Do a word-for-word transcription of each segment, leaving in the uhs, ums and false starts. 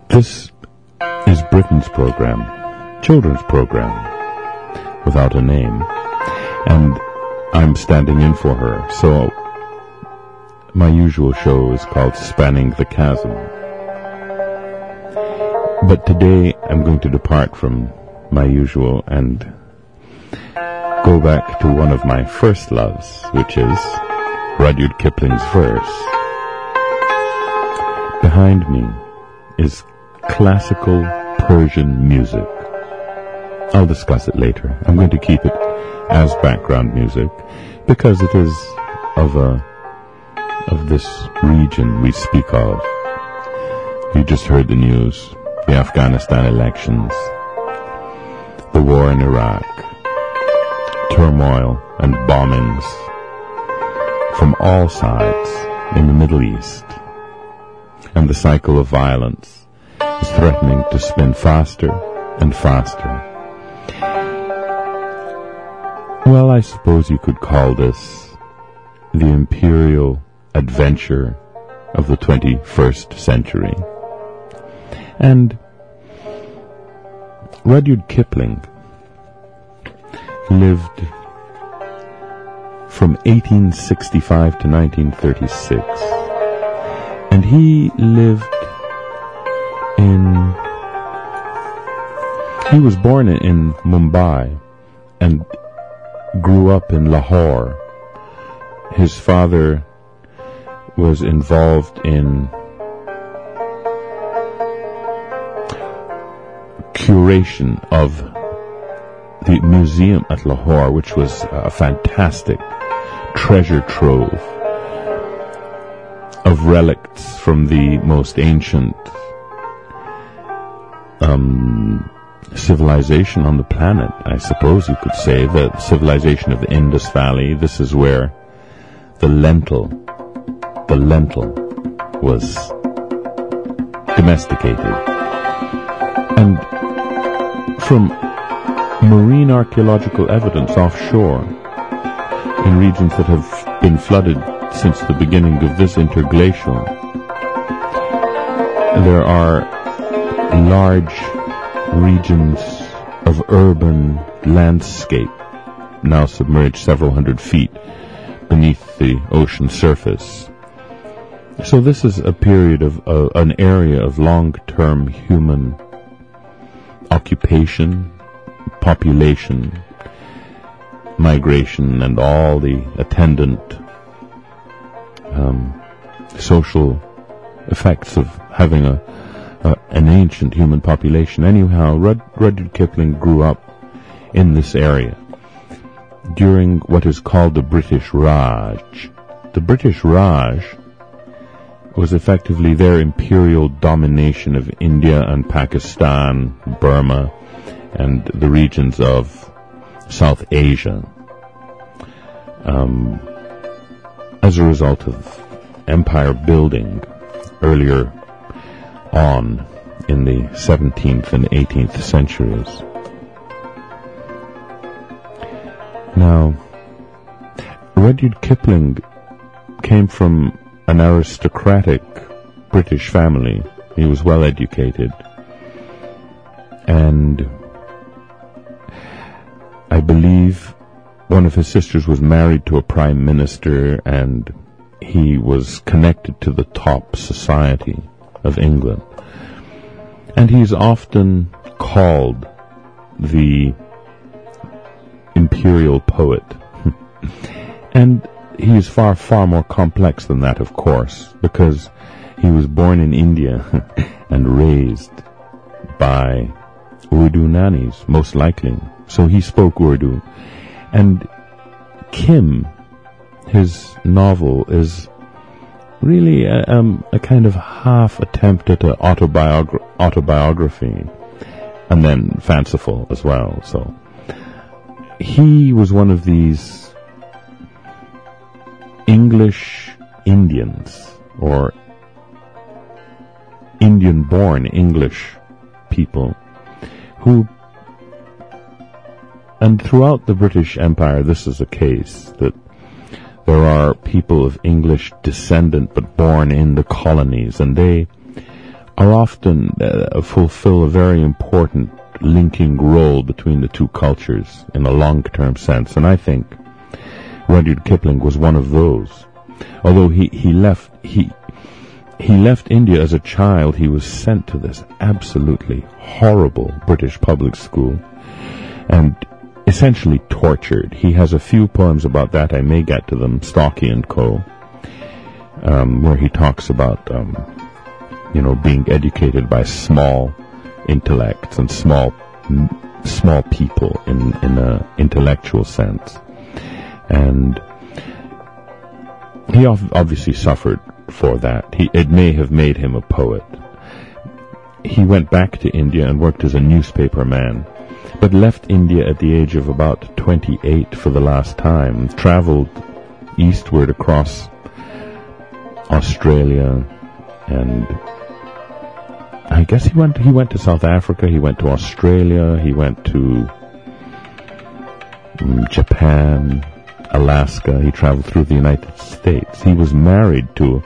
This is Britain's program, children's program, without a name, and I'm standing in for her, so my usual show is called Spanning the Chasm. But today I'm going to depart from my usual and go back to one of my first loves, which is Rudyard Kipling's verse. Behind me is classical Persian music. I'll discuss it later. I'm going to keep it as background music because it is of a of this region we speak of. You just heard the news, the Afghanistan elections, the war in Iraq, turmoil and bombings from all sides in the Middle East, and the cycle of violence is threatening to spin faster and faster. Well, I suppose you could call this the imperial adventure of the twenty-first century. And Rudyard Kipling lived from eighteen sixty-five to nineteen thirty-six, and he lived in he was born in Mumbai and grew up in Lahore. His father was involved in curation of the museum at Lahore, which was a fantastic treasure trove of relics from the most ancient um, civilization on the planet, I suppose you could say, the civilization of the Indus Valley. This is where the lentil, the lentil was domesticated. And from marine archaeological evidence offshore in regions that have been flooded since the beginning of this interglacial, there are large regions of urban landscape now submerged several hundred feet beneath the ocean surface. So this is a period of uh, an area of long-term human occupation, population, migration, and all the attendant um, social effects of having a, a an ancient human population. Anyhow, Rud, Rudyard Kipling grew up in this area during what is called the British Raj. The British Raj was effectively their imperial domination of India and Pakistan, Burma, and the regions of South Asia, um, as a result of empire building earlier on in the seventeenth and eighteenth centuries. Now, Rudyard Kipling came from an aristocratic British family. He was well educated, and I believe one of his sisters was married to a prime minister, and he was connected to the top society of England. And he's often called the imperial poet. And he is far, far more complex than that, of course, because he was born in India and raised by Urdu nannies, most likely. So he spoke Urdu. And Kim, his novel, is really a, um, a kind of half attempt at an autobiogra- autobiography, and then fanciful as well. So he was one of these English Indians, or Indian-born English people, who, and throughout the British Empire this is a case, that there are people of English descent but born in the colonies, and they are often uh, fulfill a very important linking role between the two cultures in a long-term sense, and I think Rudyard Kipling was one of those. Although he, he left he he left India as a child, he was sent to this absolutely horrible British public school and essentially tortured. He has a few poems about that. I may get to them, Stocky and Co., um, where he talks about um, you know, being educated by small intellects and small small people in in a intellectual sense, and he obviously suffered for that. He it may have made him a poet. He went back to India and worked as a newspaper man, but left India at the age of about twenty-eight for the last time. Traveled eastward across Australia, and I guess he went he went to South Africa, he went to Australia, he went to um, Japan, Alaska, he traveled through the United States. He was married to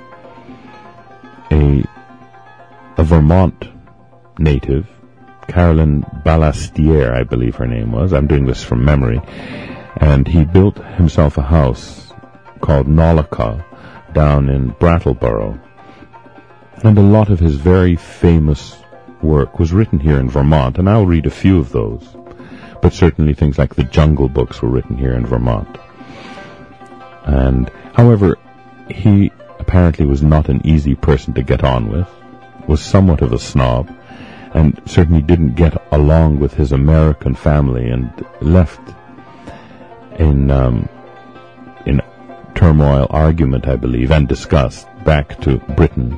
a a Vermont native, Carolyn Ballastier, I believe her name was. I'm doing this from memory. And he built himself a house called Nolaka down in Brattleboro. And a lot of his very famous work was written here in Vermont, and I'll read a few of those. But certainly things like the Jungle Books were written here in Vermont. And, however, he apparently was not an easy person to get on with, was somewhat of a snob, and certainly didn't get along with his American family, and left in um, in turmoil, argument, I believe, and disgust, back to Britain.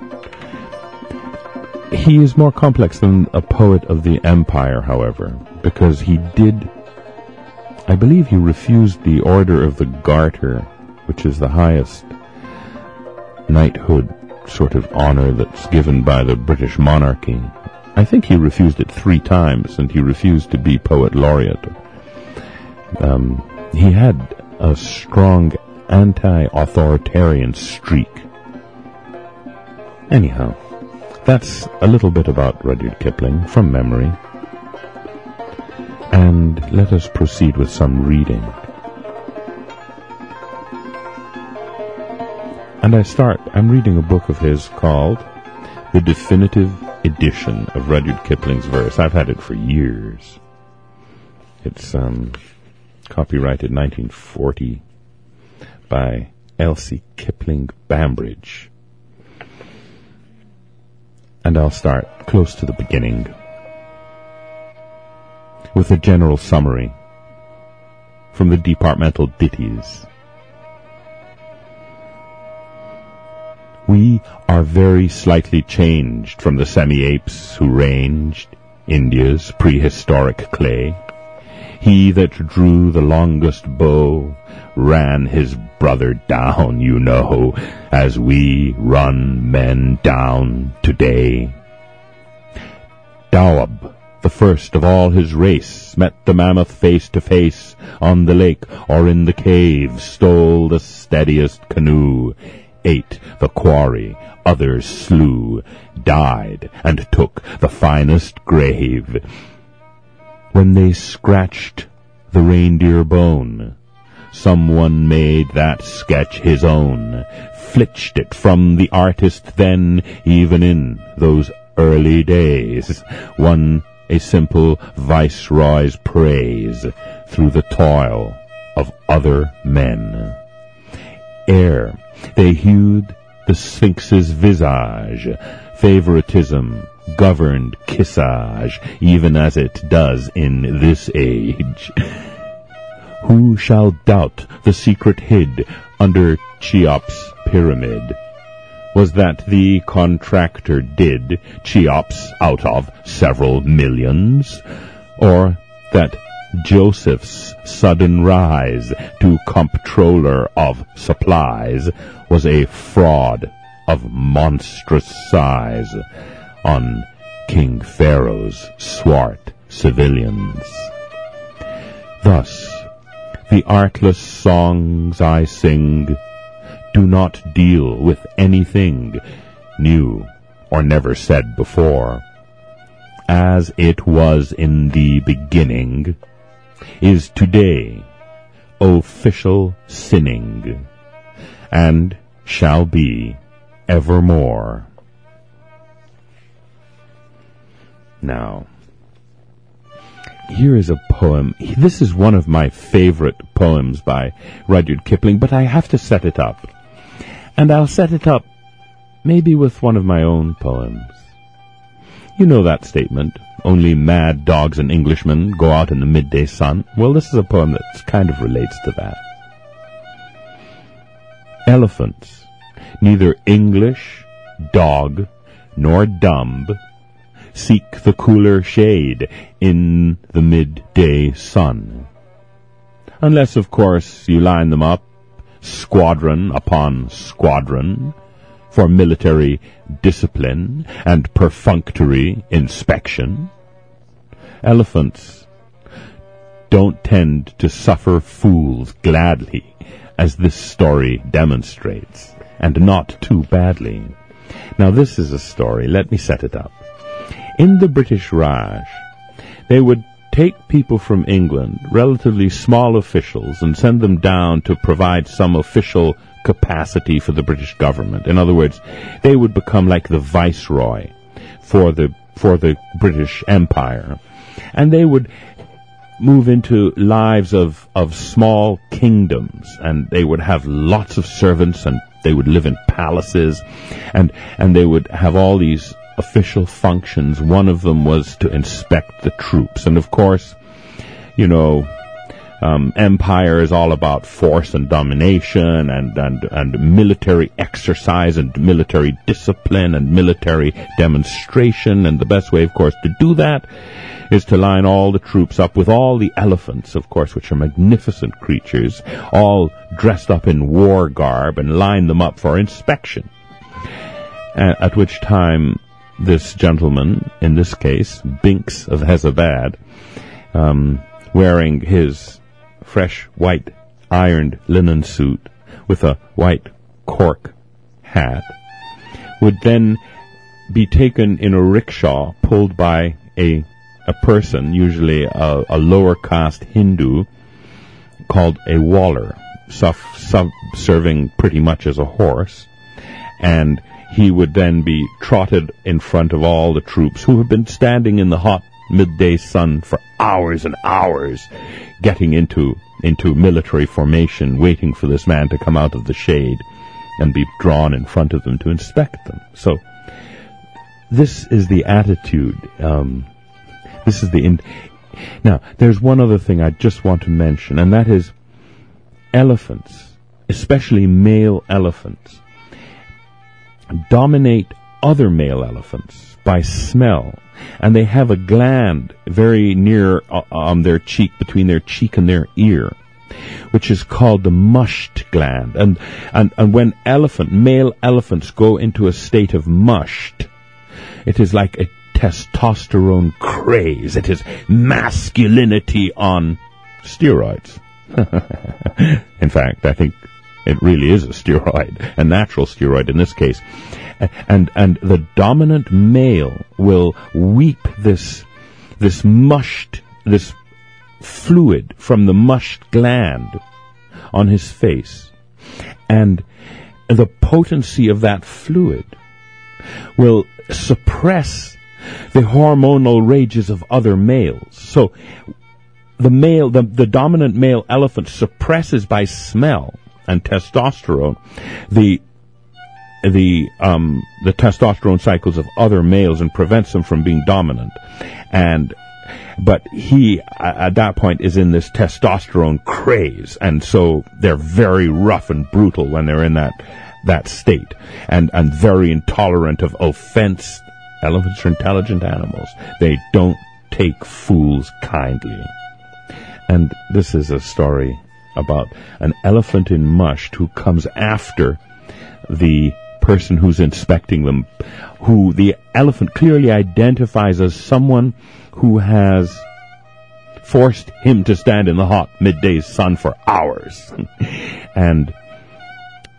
He is more complex than a poet of the Empire, however, because he did, I believe he refused the Order of the Garter, which is the highest knighthood sort of honor that's given by the British monarchy. I think he refused it three times, and he refused to be poet laureate. Um, he had a strong anti-authoritarian streak. Anyhow, that's a little bit about Rudyard Kipling from memory. And let us proceed with some reading. And I start, I'm reading a book of his called The Definitive Edition of Rudyard Kipling's Verse. I've had it for years. It's um, copyrighted nineteen forty by Elsie Kipling Bambridge. And I'll start close to the beginning with a general summary from the departmental ditties. We are very slightly changed from the semi-apes who ranged India's prehistoric clay. He that drew the longest bow ran his brother down, you know, as we run men down today. Dawab, the first of all his race, met the mammoth face to face on the lake or in the cave, stole the steadiest canoe, ate the quarry others slew, died and took the finest grave. When they scratched the reindeer bone, someone made that sketch his own, flitched it from the artist then, even in those early days, won a simple viceroy's praise through the toil of other men. Ere they hewed the Sphinx's visage, favoritism governed kissage, even as it does in this age. Who shall doubt the secret hid under Cheops' pyramid? Was that the contractor did Cheops out of several millions? Or that Joseph's sudden rise to comptroller of supplies was a fraud of monstrous size on King Pharaoh's swart civilians? Thus, the artless songs I sing do not deal with anything new or never said before, as it was in the beginning, is today official sinning, and shall be evermore. Now, here is a poem. This is one of my favorite poems by Rudyard Kipling, but I have to set it up. And I'll set it up maybe with one of my own poems. You know that statement, only mad dogs and Englishmen go out in the midday sun. Well, this is a poem that kind of relates to that. Elephants, neither English, dog, nor dumb, seek the cooler shade in the midday sun. Unless, of course, you line them up, squadron upon squadron, for military discipline and perfunctory inspection. Elephants don't tend to suffer fools gladly, as this story demonstrates, and not too badly. Now, this is a story. Let me set it up. In the British Raj, they would take people from England, relatively small officials, and send them down to provide some official capacity for the British government. In other words, they would become like the viceroy for the for the British Empire, and they would move into lives of of small kingdoms, and they would have lots of servants, and they would live in palaces, and and they would have all these official functions. One of them was to inspect the troops, and of course, you know, Um, empire is all about force and domination and, and, and military exercise and military discipline and military demonstration. And the best way, of course, to do that is to line all the troops up with all the elephants, of course, which are magnificent creatures, all dressed up in war garb, and line them up for inspection. Uh, at which time this gentleman, in this case, Binks of Hezabad, um, wearing his fresh white ironed linen suit with a white cork hat, would then be taken in a rickshaw pulled by a a person, usually a, a lower caste Hindu, called a waller, sub, sub, serving pretty much as a horse, and he would then be trotted in front of all the troops who had been standing in the hot midday sun for hours and hours, getting into into military formation, waiting for this man to come out of the shade and be drawn in front of them to inspect them. So this is the attitude. Um, this is the in- now. There's one other thing I just want to mention, and that is elephants, especially male elephants, dominate other male elephants by smell. And they have a gland very near uh, um, their cheek, between their cheek and their ear, which is called the mushed gland. And, and, and when elephant, male elephants go into a state of mushed, it is like a testosterone craze. It is masculinity on steroids. In fact, I think it really is a steroid, a natural steroid in this case. And and the dominant male will weep this this mushed, this fluid from the mushed gland on his face. And the potency of that fluid will suppress the hormonal rages of other males. So the male, the, the dominant male elephant suppresses by smell and testosterone the the um the testosterone cycles of other males and prevents them from being dominant. And but he at that point is in this testosterone craze, and so they're very rough and brutal when they're in that that state, and and very intolerant of offense. Elephants are intelligent animals. They don't take fools kindly. And this is a story about an elephant in mushed who comes after the person who's inspecting them, who the elephant clearly identifies as someone who has forced him to stand in the hot midday sun for hours. and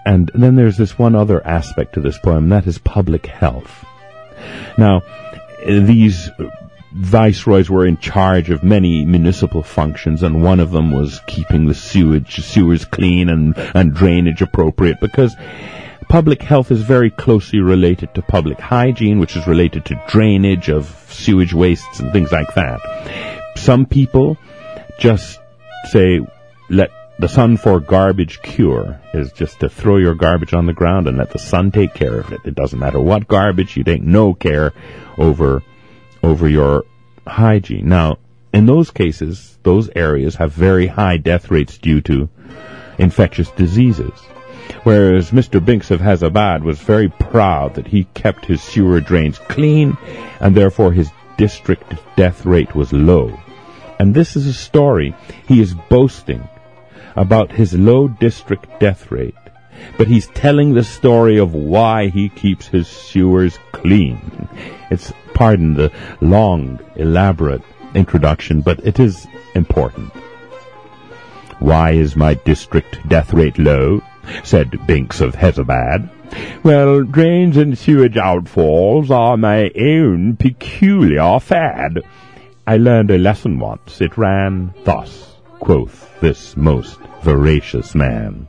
And then there's this one other aspect to this poem, and that is public health. Now, these viceroys were in charge of many municipal functions, and one of them was keeping the sewage, sewers clean and, and drainage appropriate, because public health is very closely related to public hygiene, which is related to drainage of sewage wastes and things like that. Some people just say, let the sun for garbage cure, is just to throw your garbage on the ground and let the sun take care of it. It doesn't matter what garbage, you take no care over over your hygiene. Now, in those cases, those areas have very high death rates due to infectious diseases. Whereas Mister Binks of Hezabad was very proud that he kept his sewer drains clean, and therefore his district death rate was low. And this is a story. He is boasting about his low district death rate, but he's telling the story of why he keeps his sewers clean. It's, pardon the long, elaborate introduction, but it is important. Why is my district death rate low? Said Binks of Hezabad. Well, drains and sewage outfalls are my own peculiar fad. I learned a lesson once. It ran thus, quoth this most veracious man.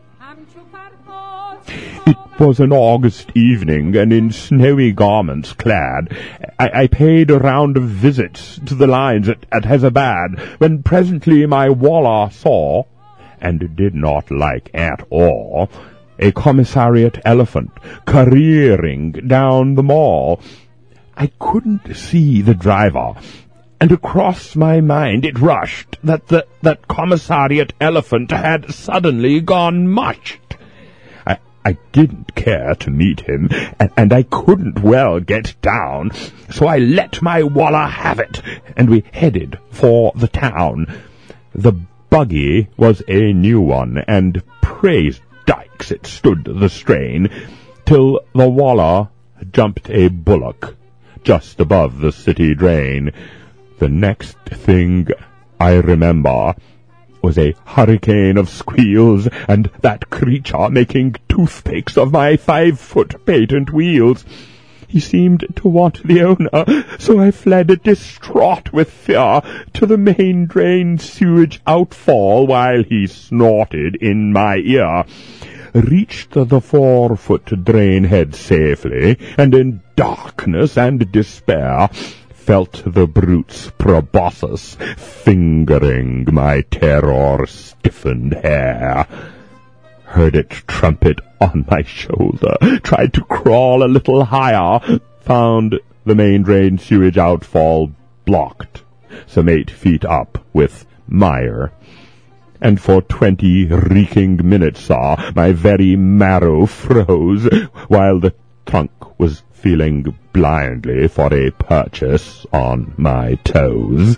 It was an August evening, and in snowy garments clad, I, I paid a round of visits to the lines at, at Hezabad, when presently my wallah saw, and did not like at all, a commissariat elephant careering down the mall. I couldn't see the driver, and across my mind it rushed that the, that commissariat elephant had suddenly gone mushed. I, I didn't care to meet him, and, and I couldn't well get down, so I let my wallah have it, and we headed for the town. The buggy was a new one, and praise dikes it stood the strain, till the wallah jumped a bullock just above the city drain. The next thing I remember was a hurricane of squeals, and that creature making toothpicks of my five-foot patent wheels. He seemed to want the owner, so I fled distraught with fear to the main drain sewage outfall while he snorted in my ear. Reached the four-foot drain head safely, and in darkness and despair felt the brute's proboscis fingering my terror-stiffened hair. Heard it trumpet on my shoulder, tried to crawl a little higher, found the main drain sewage outfall blocked, some eight feet up with mire. And for twenty reeking minutes, sir, my very marrow froze, while the trunk was feeling blindly for a purchase on my toes.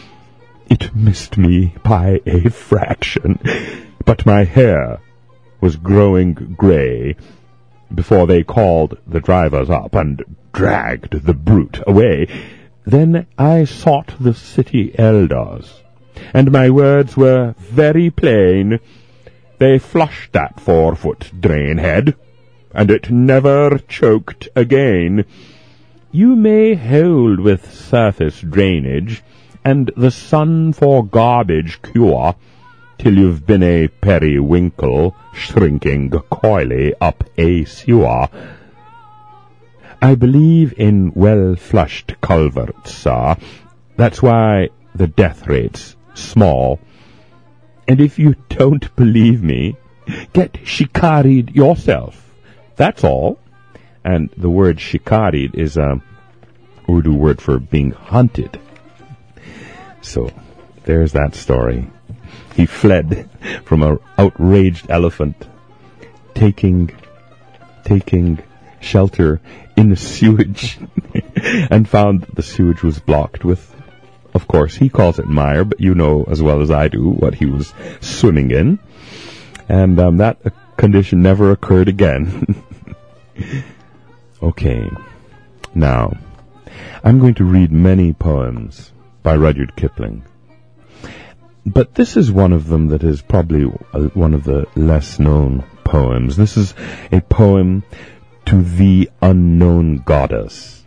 It missed me by a fraction, but my hair was growing grey before they called the drivers up and dragged the brute away. Then I sought the city elders, and my words were very plain. They flushed that four-foot drain head, and it never choked again. You may hold with surface drainage and the sun for garbage cure till you've been a periwinkle shrinking coyly up a sewer. I believe in well-flushed culverts, sir. That's why the death rate's small. And if you don't believe me, get shikari'd yourself. That's all. And the word shikari'd is a Urdu word for being hunted. So, there's that story. He fled from an outraged elephant, taking, taking shelter in the sewage, and found the sewage was blocked with, of course, he calls it mire, but you know as well as I do what he was swimming in. And um, that uh, condition never occurred again. Okay, now, I'm going to read many poems by Rudyard Kipling. But this is one of them that is probably one of the less known poems. This is a poem to the unknown goddess.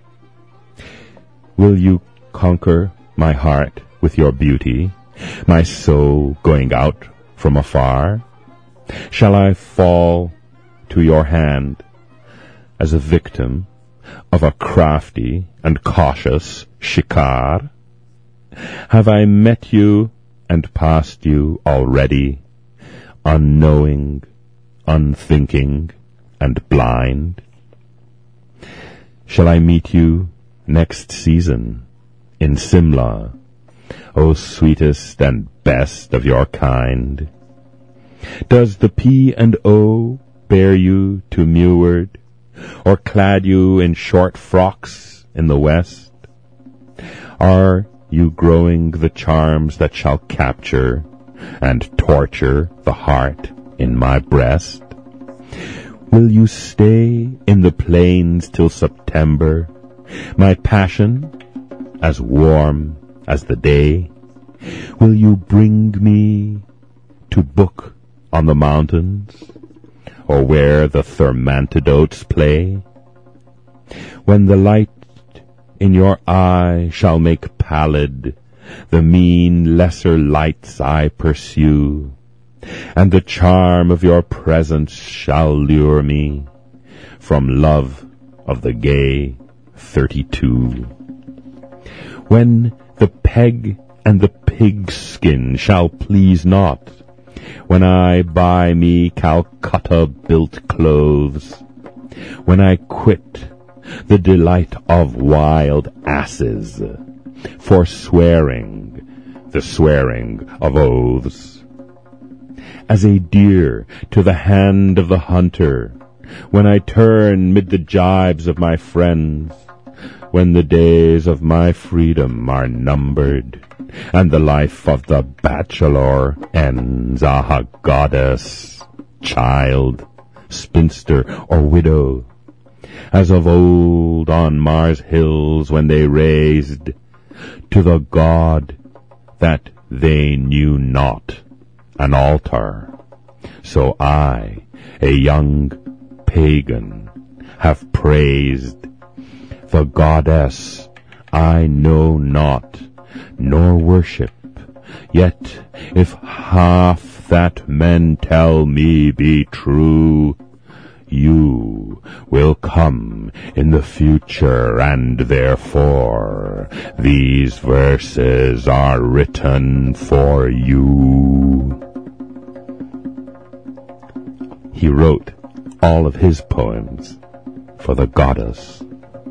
Will you conquer my heart with your beauty, my soul going out from afar? Shall I fall to your hand as a victim of a crafty and cautious shikar? Have I met you and passed you already, unknowing, unthinking, and blind? Shall I meet you next season in Simla, O sweetest and best of your kind? Does the P and O bear you to Meward, or clad you in short frocks in the west? Are you growing the charms that shall capture and torture the heart in my breast? Will you stay in the plains till September, my passion as warm as the day? Will you bring me to book on the mountains, or where the thermantidotes play? When the light in your eye shall make pallid the mean lesser lights I pursue, and the charm of your presence shall lure me from love of the gay thirty-two. When the peg and the pig skin shall please not, when I buy me Calcutta-built clothes, when I quit the delight of wild asses, forswearing the swearing of oaths, as a deer to the hand of the hunter, when I turn mid the jibes of my friends, when the days of my freedom are numbered, and the life of the bachelor ends, ah, goddess, child, spinster, or widow, as of old on Mars hills when they raised to the god that they knew not an altar, so I, a young pagan, have praised the goddess I know not, nor worship. Yet if half that men tell me be true, you will come in the future, and therefore these verses are written for you. He wrote all of his poems for the goddess.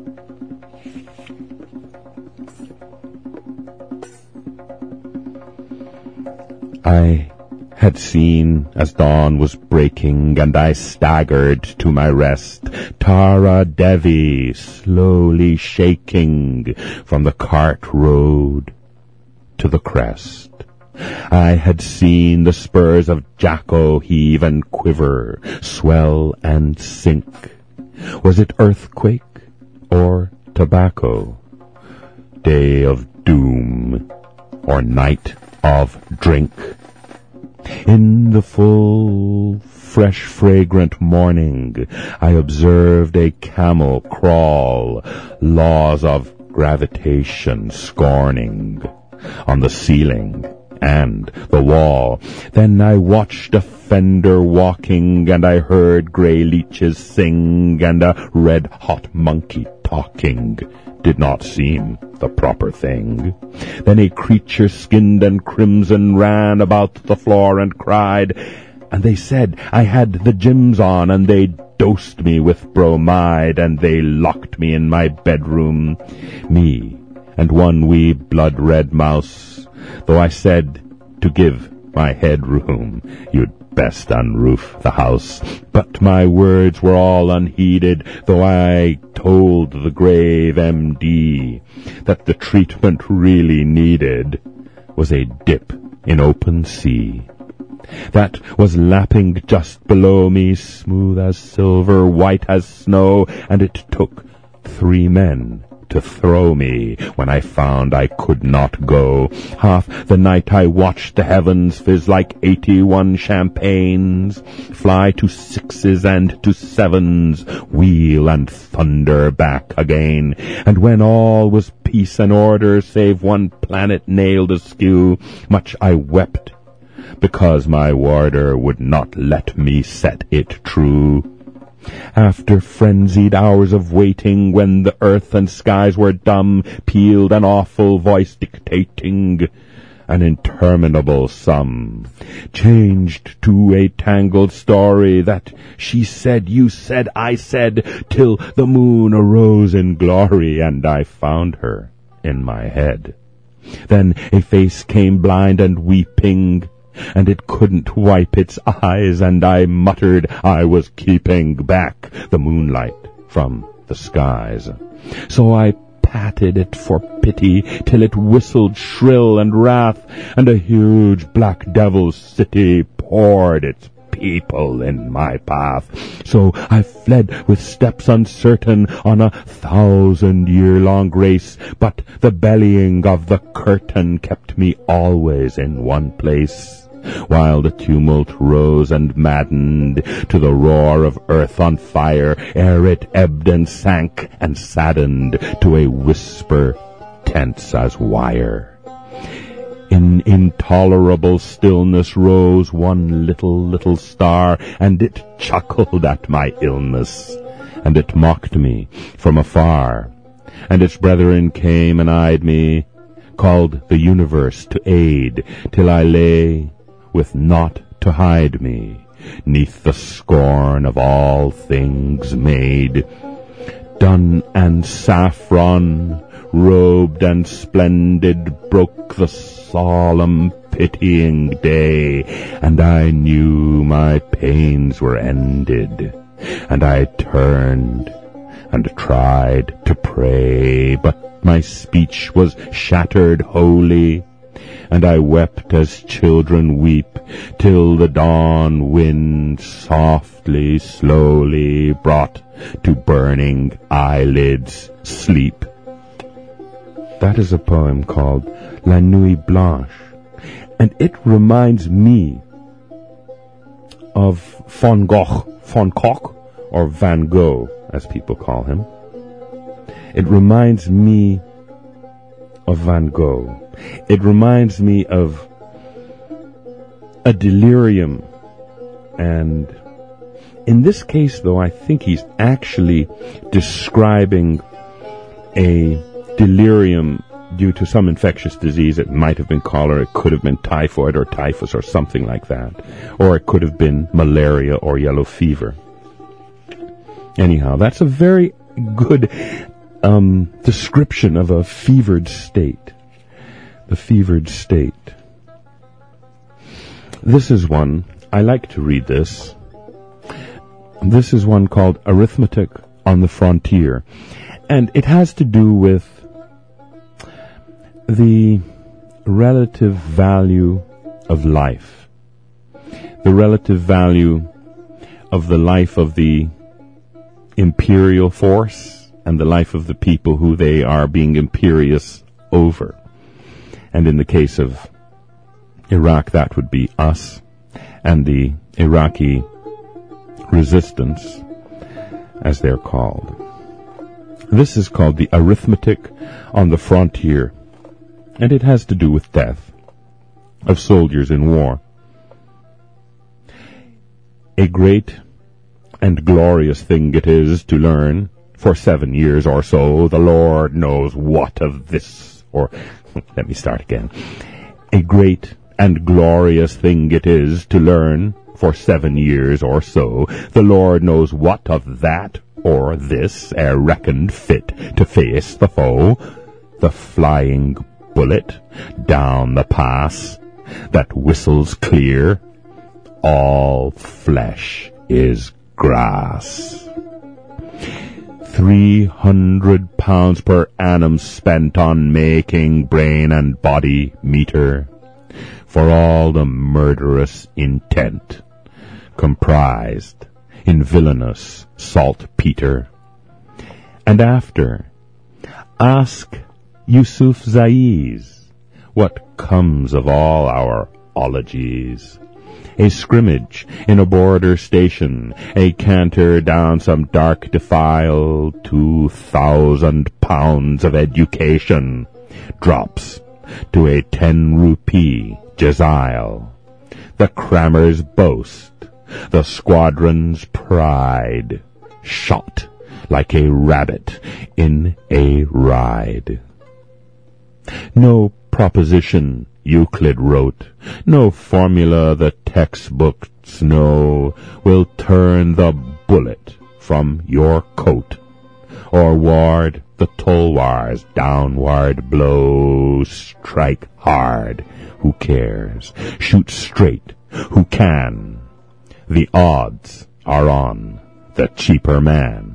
I had seen as dawn was breaking, and I staggered to my rest, Tara Devi slowly shaking from the cart road to the crest. I had seen the spurs of Jacko heave and quiver, swell and sink. Was it earthquake or tobacco? Day of doom or night of drink? In the full, fresh, fragrant morning, I observed a camel crawl, laws of gravitation scorning, on the ceiling and the wall. Then I watched a fender walking, and I heard grey leeches sing, and a red-hot monkey talking did not seem the proper thing. Then a creature skinned and crimson ran about the floor and cried, and they said I had the gyms on, and they dosed me with bromide, and they locked me in my bedroom, me and one wee blood-red mouse, though I said to give my head room, you'd best unroof the house. But my words were all unheeded, though I told the grave M D that the treatment really needed was a dip in open sea that was lapping just below me, smooth as silver, white as snow, and it took three men to throw me when I found I could not go. Half the night I watched the heavens fizz like eighty-one champagnes, fly to sixes and to sevens, wheel and thunder back again. And when all was peace and order, save one planet nailed askew, much I wept, because my warder would not let me set it true. After frenzied hours of waiting, when the earth and skies were dumb, pealed an awful voice dictating an interminable sum, changed to a tangled story that she said, you said, I said, till the moon arose in glory, and I found her in my head. Then a face came blind and weeping, and it couldn't wipe its eyes, and I muttered I was keeping back the moonlight from the skies. So I patted it for pity till it whistled shrill and wrath, and a huge black devil's city poured its people in my path. So I fled with steps uncertain on a thousand-year-long race, but the bellying of the curtain kept me always in one place, while the tumult rose and maddened to the roar of earth on fire, ere it ebbed and sank and saddened to a whisper tense as wire. In intolerable stillness rose one little, little star, and it chuckled at my illness, and it mocked me from afar. And its brethren came and eyed me, called the universe to aid, till I lay with naught to hide me, neath the scorn of all things made. Dun and saffron, robed and splendid, broke the solemn pitying day, and I knew my pains were ended, and I turned and tried to pray, but my speech was shattered wholly, and I wept as children weep, till the dawn wind softly, slowly brought to burning eyelids sleep. That is a poem called La Nuit Blanche, and it reminds me of Van Gogh, Van Gogh, or Van Gogh, as people call him. It reminds me of Van Gogh. It reminds me of a delirium, and in this case, though, I think he's actually describing a delirium due to some infectious disease. It might have been cholera, it could have been typhoid or typhus or something like that, or it could have been malaria or yellow fever. Anyhow, that's a very good um, description of a fevered state. The fevered state. This is one, I like to read this. This is one called Arithmetic on the Frontier. And it has to do with the relative value of life. The relative value of the life of the imperial force and the life of the people who they are being imperious over. And in the case of Iraq, that would be us and the Iraqi resistance, as they're called. This is called the Arithmetic on the Frontier, and it has to do with death of soldiers in war. A great and glorious thing it is to learn, for seven years or so, the Lord knows what of this, or let me start again. A great and glorious thing it is to learn, for seven years or so, the Lord knows what of that or this, ere reckoned fit to face the foe, the flying bullet down the pass that whistles clear. All flesh is grass. Three hundred pounds per annum spent on making brain and body meter, for all the murderous intent comprised in villainous saltpeter. And after, Ask Yusuf Zaiz what comes of all our ologies. A scrimmage in a border station, a canter down some dark defile, two thousand pounds of education drops to a ten rupee jazile. The crammer's boast, the squadron's pride, shot like a rabbit in a ride. No proposition Euclid wrote, no formula the textbooks know will turn the bullet from your coat, or ward the tulwar's downward blow. Strike hard, who cares? Shoot straight, who can? The odds are on the cheaper man.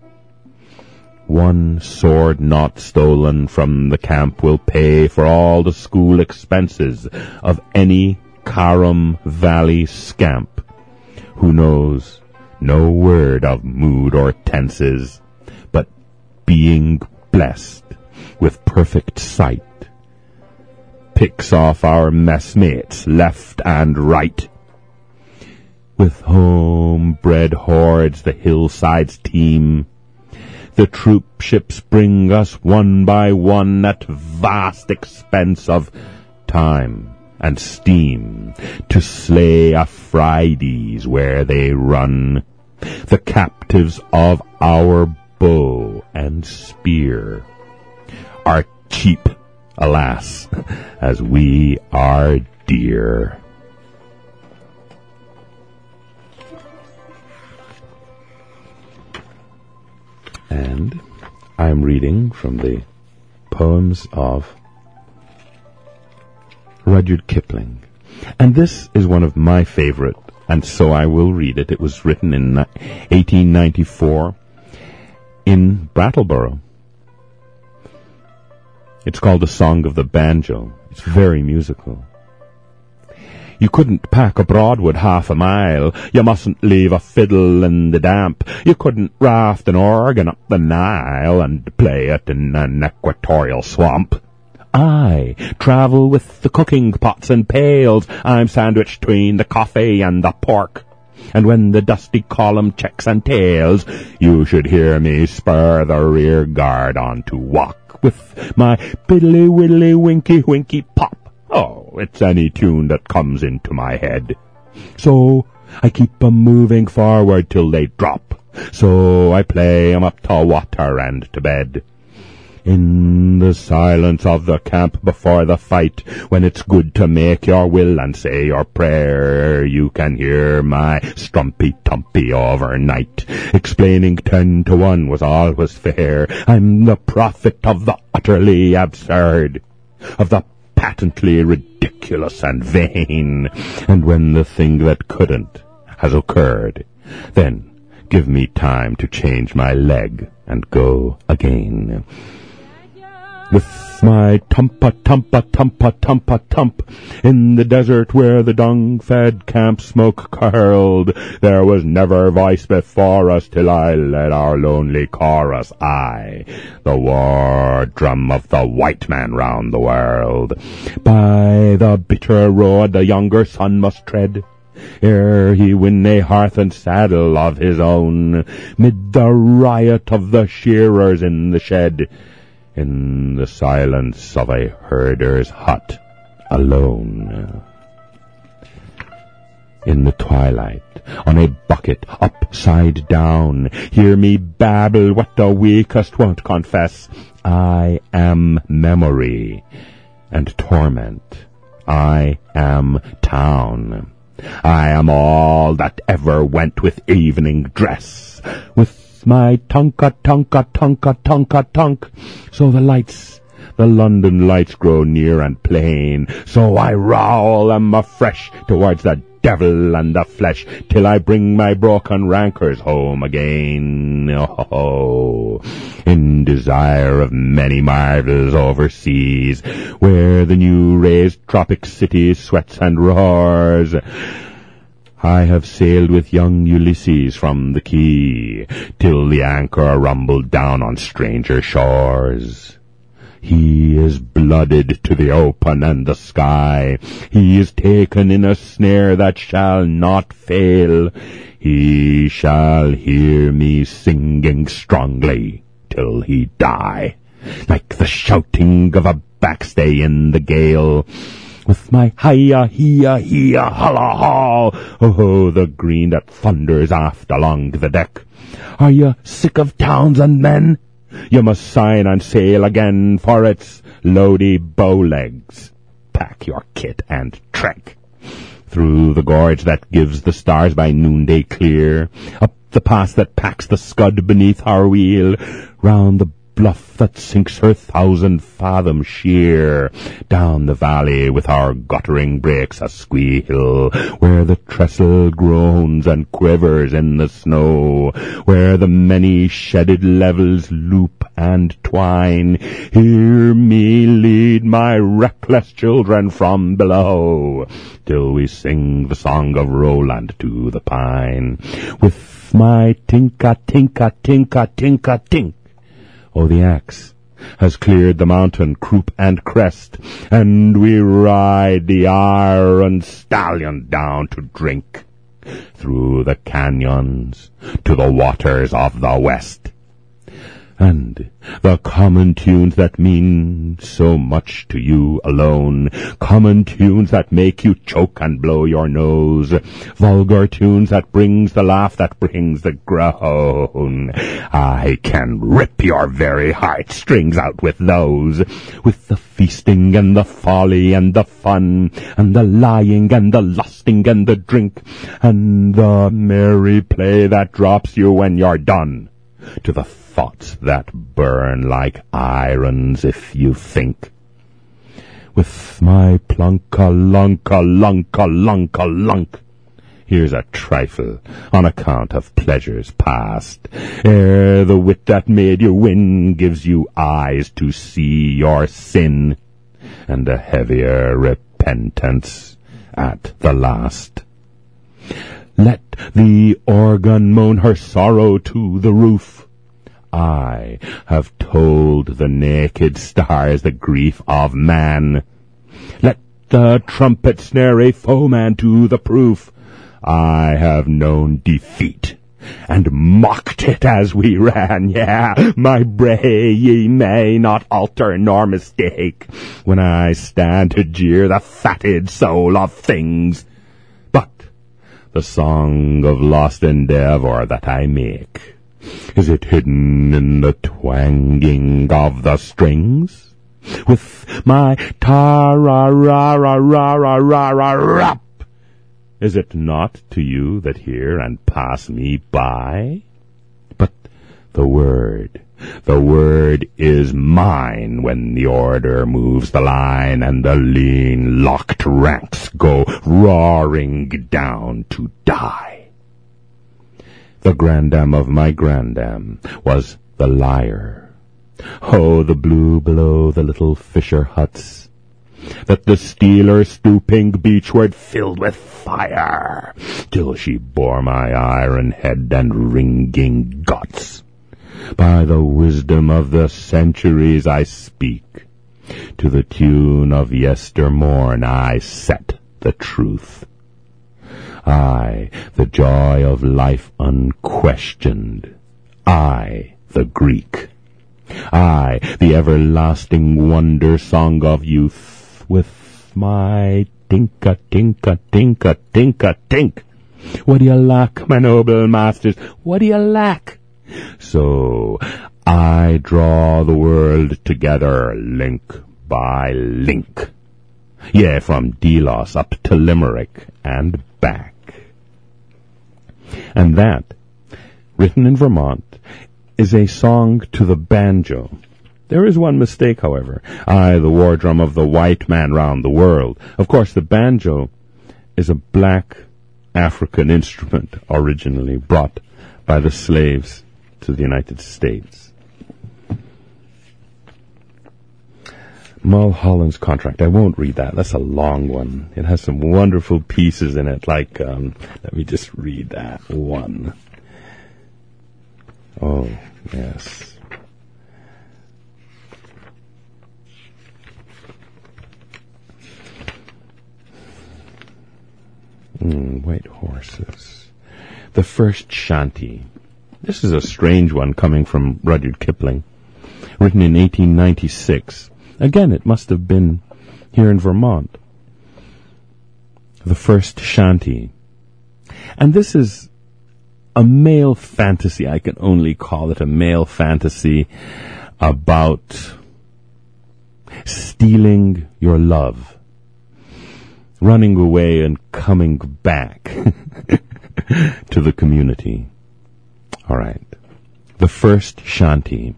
One sword not stolen from the camp will pay for all the school expenses of any Karam Valley scamp who knows no word of mood or tenses, but being blessed with perfect sight, picks off our messmates left and right. With home-bred hordes the hillsides teem, the troop ships bring us one by one at vast expense of time and steam to slay Aphrides where they run, the captives of our bow and spear are cheap, alas, as we are dear. And I'm reading from the poems of Rudyard Kipling. And this is one of my favorite, and so I will read it. It was written in eighteen ninety-four in Brattleboro. It's called The Song of the Banjo. It's very musical. You couldn't pack a Broadwood half a mile. You mustn't leave a fiddle in the damp. You couldn't raft an organ up the Nile and play it in an equatorial swamp. I travel with the cooking pots and pails. I'm sandwiched between the coffee and the pork. And when the dusty column checks and tails, you should hear me spur the rear guard on to walk with my piddly widdly winky winky pop. Oh, it's any tune that comes into my head. So I keep 'em moving forward till they drop. So I play 'em up to water and to bed. In the silence of the camp before the fight, when it's good to make your will and say your prayer, you can hear my strumpy-tumpy overnight, explaining ten to one was always fair. I'm the prophet of the utterly absurd, of the patently ridiculous and vain. And when the thing that couldn't has occurred, then give me time to change my leg and go again. With my tumpa tumpa tumpa tumpa tump, in the desert where the dung-fed camp smoke curled, there was never voice before us till I led our lonely chorus, I, the war drum of the white man round the world. By the bitter road the younger son must tread, ere he win a hearth and saddle of his own, mid the riot of the shearers in the shed, in the silence of a herder's hut, alone. In the twilight, on a bucket upside down, hear me babble what the weakest won't confess. I am memory and torment. I am town. I am all that ever went with evening dress, with my tonka tonka tonka tonka tonk. So the lights, the London lights grow near and plain, so I rowl them afresh towards the devil and the flesh, till I bring my broken rankers home again. Oh, in desire of many marvels overseas, where the new raised tropic city sweats and roars, I have sailed with young Ulysses from the quay, till the anchor rumbled down on stranger shores. He is blooded to the open and the sky. He is taken in a snare that shall not fail. He shall hear me singing strongly till he die, like the shouting of a backstay in the gale. With my hi-ya, hi-ya, hi-ya, holla-haw, oh, the green that thunders aft along the deck. Are you sick of towns and men? You must sign and sail again, for it's loady bow-legs. Pack your kit and trek. Through the gorge that gives the stars by noonday clear, up the pass that packs the scud beneath our wheel, round the bluff that sinks her thousand fathoms sheer, down the valley with our guttering brakes a squeal, where the trestle groans and quivers in the snow, where the many shedded levels loop and twine. Hear me lead my reckless children from below, till we sing the song of Roland to the pine. With my tinka, tinka, tinka, tinka, tink. Oh, the axe has cleared the mountain croup and crest, and we ride the iron stallion down to drink through the canyons to the waters of the west. And the common tunes that mean so much to you alone, common tunes that make you choke and blow your nose, vulgar tunes that brings the laugh, that brings the groan, I can rip your very heartstrings out with those, with the feasting and the folly and the fun, and the lying and the lusting and the drink, and the merry play that drops you when you're done, to the thoughts that burn like irons if you think. With my plunka lunka lunka lunka lunk, here's a trifle on account of pleasures past, ere the wit that made you win gives you eyes to see your sin, and a heavier repentance at the last. Let the organ moan her sorrow to the roof. I have told the naked stars the grief of man. Let the trumpet snare a foeman to the proof. I have known defeat, and mocked it as we ran. Yeah, my bray ye may not alter nor mistake, when I stand to jeer the fatted soul of things. But the song of lost endeavour that I make, is it hidden in the twanging of the strings? With my ta-ra-ra-ra-ra-ra-ra-ra-rap, is it not to you that hear and pass me by? But the word, the word is mine when the order moves the line, and the lean locked ranks go roaring down to die. The grandam of my grandam was the lyre. Oh, the blue below the little fisher huts, that the stealer stooping beachward filled with fire, till she bore my iron head and ringing guts. By the wisdom of the centuries I speak, to the tune of yestermorn I set the truth. I, the joy of life unquestioned. I, the Greek. I, the everlasting wonder song of youth, with my tinka, tinka, tinka, tinka, tink. What do you lack, my noble masters? What do you lack? So I draw the world together, link by link. Yeah, from Delos up to Limerick and back. And that, written in Vermont, is a song to the banjo. There is one mistake, however. I, the war drum of the white man round the world. Of course, the banjo is a black African instrument originally brought by the slaves to the United States. Mulholland's Contract. I won't read that. That's a long one. It has some wonderful pieces in it. Like, um, let me just read that one. Oh, yes. Mm, White Horses. The First Shanty. This is a strange one coming from Rudyard Kipling. Written in eighteen ninety-six. Again, it must have been here in Vermont. The First Shanty. And this is a male fantasy. I can only call it a male fantasy about stealing your love, running away and coming back to the community. All right. The First Shanty.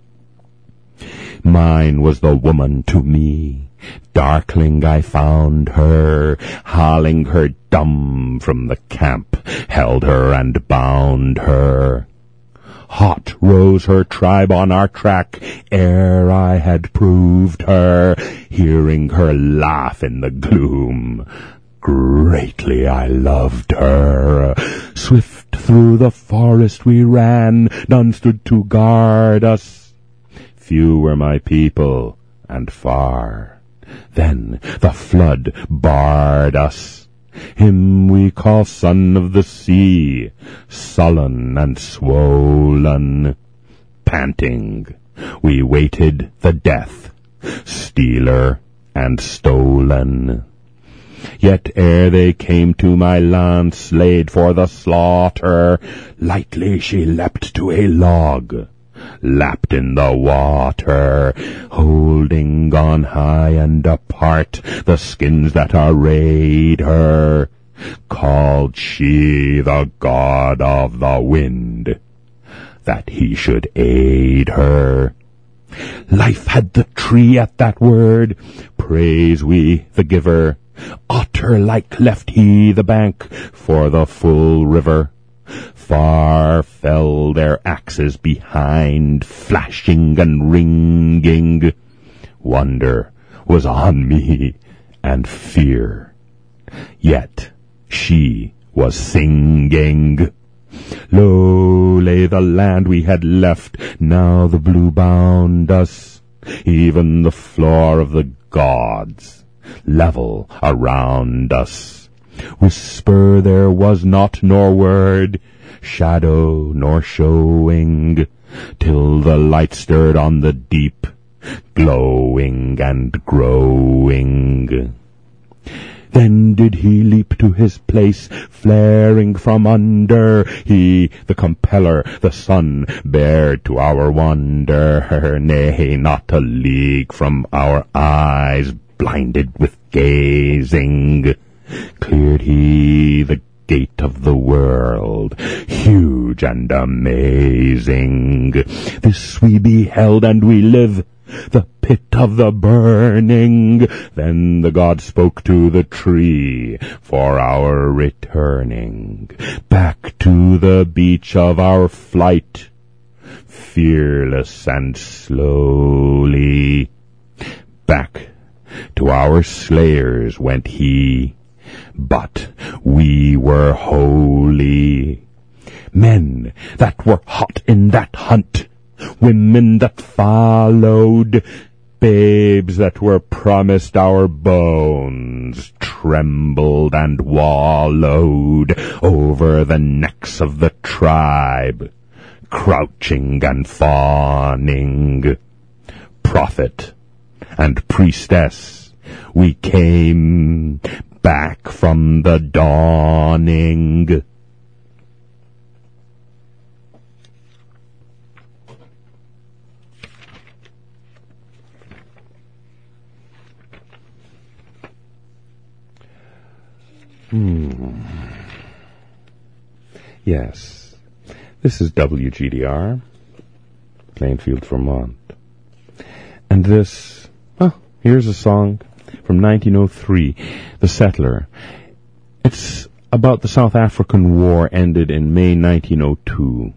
Mine was the woman to me. Darkling I found her, hauling her dumb from the camp, held her and bound her. Hot rose her tribe on our track, ere I had proved her, hearing her laugh in the gloom. Greatly I loved her. Swift through the forest we ran, none stood to guard us. Few were my people, and far. Then the flood barred us. Him we call son of the sea, sullen and swollen. Panting, we waited the death, stealer and stolen. Yet ere they came to my land, slayed for the slaughter, lightly she leapt to a log, lapped in the water, holding on high and apart the skins that arrayed her. Called she the god of the wind, that he should aid her. Life had the tree at that word, praise we the giver. Otter-like left he the bank for the full river. Far fell their axes behind, flashing and ringing. Wonder was on me, and fear. Yet she was singing. Lo, lay the land we had left, now the blue bound us. Even the floor of the gods, level around us. Whisper there was not, nor word, shadow nor showing, till the light stirred on the deep, glowing and growing. Then did he leap to his place, flaring from under, he, the compeller, the sun, bared to our wonder, nay, not a league from our eyes, blinded with gazing. Cleared he the gate of the world, huge and amazing. This we beheld and we live, the pit of the burning. Then the god spoke to the tree for our returning back to the beach of our flight, fearless and slowly. Back to our slayers went he, but we were holy. Men that were hot in that hunt, women that followed, babes that were promised our bones, trembled and wallowed over the necks of the tribe, crouching and fawning. Prophet and priestess, we came back from the dawning. Hmm. Yes, this is W G D R, Plainfield, Vermont. And this, oh, here's a song from nineteen oh three, The Settler. It's about the South African War, ended in May nineteen oh two.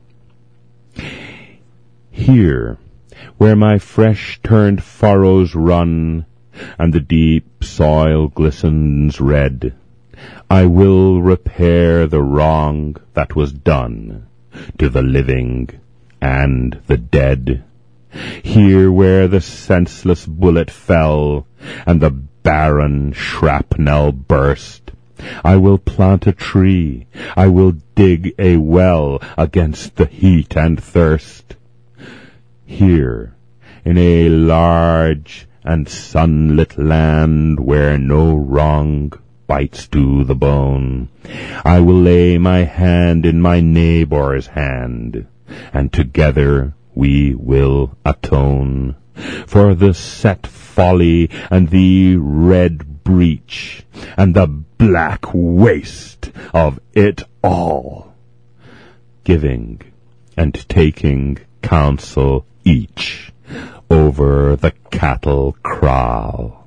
Here, where my fresh-turned furrows run, and the deep soil glistens red. I will repair the wrong that was done to the living and the dead. Here where the senseless bullet fell and the barren shrapnel burst, I will plant a tree, I will dig a well against the heat and thirst. Here, in a large and sunlit land where no wrong bites to the bone, I will lay my hand in my neighbor's hand, and together we will atone for the set folly and the red breach and the black waste of it all, giving and taking counsel each over the cattle kraal.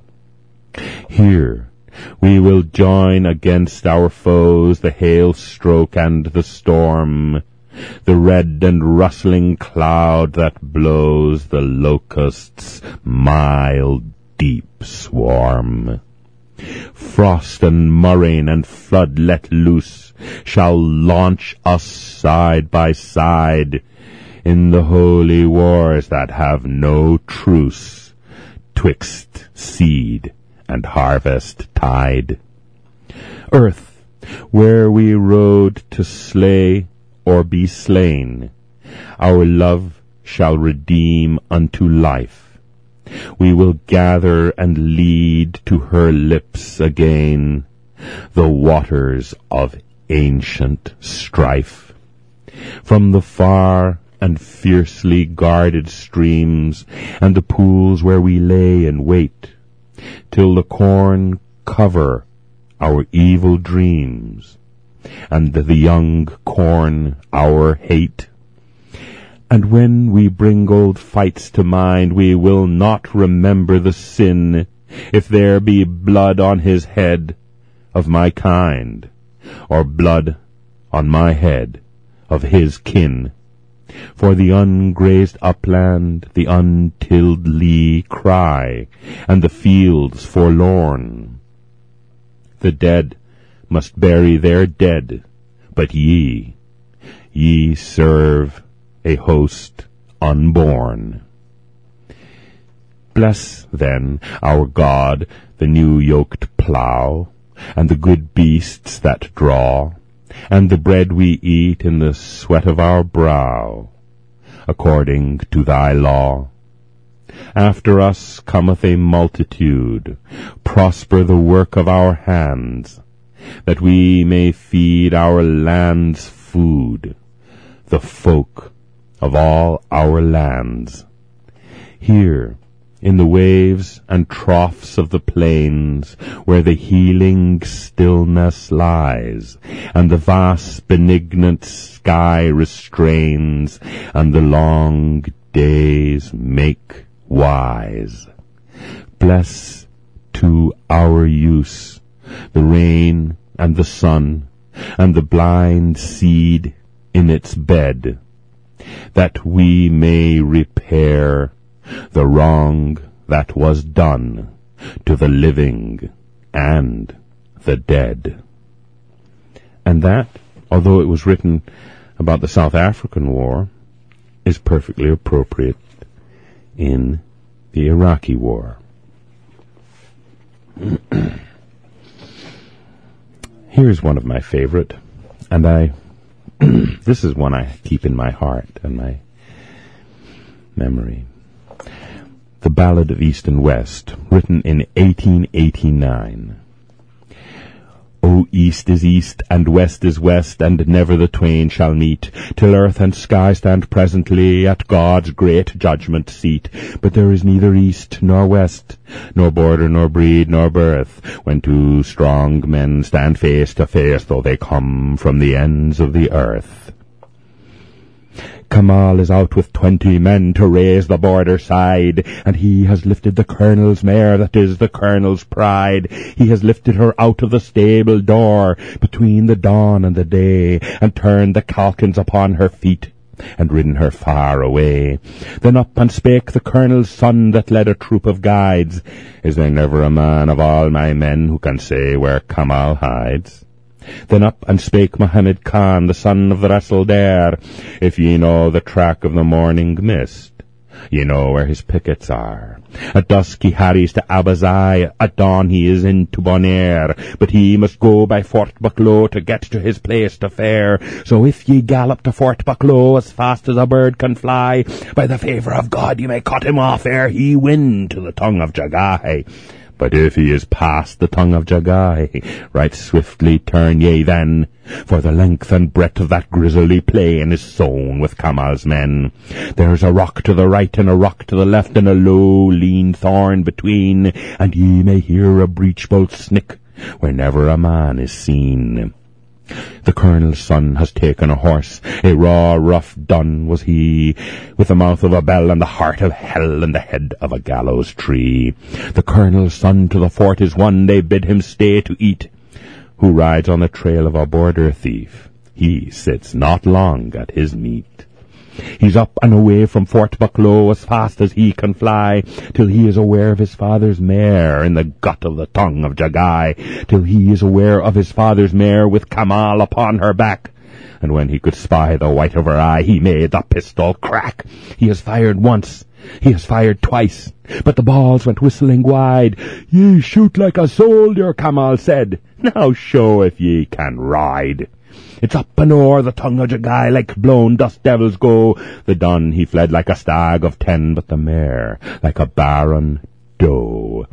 Here we will join against our foes the hail-stroke and the storm, the red and rustling cloud that blows the locusts' mild deep swarm. Frost and murrain and flood let loose shall launch us side by side in the holy wars that have no truce twixt seed and harvest tide. Earth, where we rode to slay or be slain, our love shall redeem unto life. We will gather and lead to her lips again the waters of ancient strife. From the far and fiercely guarded streams and the pools where we lay and wait, till the corn cover our evil dreams, and the young corn our hate. And when we bring old fights to mind, we will not remember the sin, if there be blood on his head of my kind, or blood on my head of his kin. For the ungrazed upland, the untilled lea cry, and the fields forlorn. The dead must bury their dead, but ye, ye serve a host unborn. Bless, then, our God, the new-yoked plough, and the good beasts that draw, and the bread we eat in the sweat of our brow, according to thy law. After us cometh a multitude, prosper the work of our hands, that we may feed our land's food, the folk of all our lands. Here, in the waves and troughs of the plains, where the healing stillness lies, and the vast benignant sky restrains, and the long days make wise. Bless to our use the rain and the sun, and the blind seed in its bed, that we may repair the wrong that was done to the living and the dead. And that, although it was written about the South African War, is perfectly appropriate in the Iraqi War. Here's one of my favorite, and I this is one I keep in my heart and my memory. The Ballad of East and West, written in eighteen eighty-nine. O East is East, and West is West, and never the twain shall meet, till earth and sky stand presently at God's great judgment seat. But there is neither East nor West, nor border nor breed nor birth, when two strong men stand face to face, though they come from the ends of the earth. Kamal is out with twenty men to raise the border side, and he has lifted the colonel's mare that is the colonel's pride. He has lifted her out of the stable door between the dawn and the day, and turned the calkins upon her feet. and ridden her far away. Then up and spake the colonel's son that led a troop of guides, Is there never a man of all my men who can say where Kamal hides? Then up and spake Mohammed Khan, the son of the Rasul Dare, If ye know the track of the morning mist, ye know where his pickets are. At dusk he harries to Abazai, at dawn he is in to Bonaire, but he must go by Fort Bucklow to get to his place to fare. So if ye gallop to Fort Bucklow as fast as a bird can fly, by the favour of God ye may cut him off ere he win to the tongue of Jagai. But if he is past the tongue of Jagai, right swiftly turn ye then, for the length and breadth of that grisly plain is sown with Kamal's men. There's a rock to the right and a rock to the left and a low, lean thorn between, and ye may hear a breech-bolt snick where never a man is seen. The colonel's son has taken a horse, a raw, rough dun was he, with the mouth of a bell and the heart of hell and the head of a gallows tree. The colonel's son to the fort is one, they bid him stay to eat, who rides on the trail of a border thief. He sits not long at his meat. He's up and away from Fort Bucklow as fast as he can fly, till he is aware of his father's mare in the gut of the tongue of Jagai, till he is aware of his father's mare with Kamal upon her back. And when he could spy the white of her eye, he made the pistol crack. He has fired once, he has fired twice, but the balls went whistling wide. Ye shoot like a soldier, Kamal said. Now show if ye can ride. It's up and o'er the tongue of Jagai like blown dust devils go. The dun he fled like a stag of ten, but the mare like a barren doe.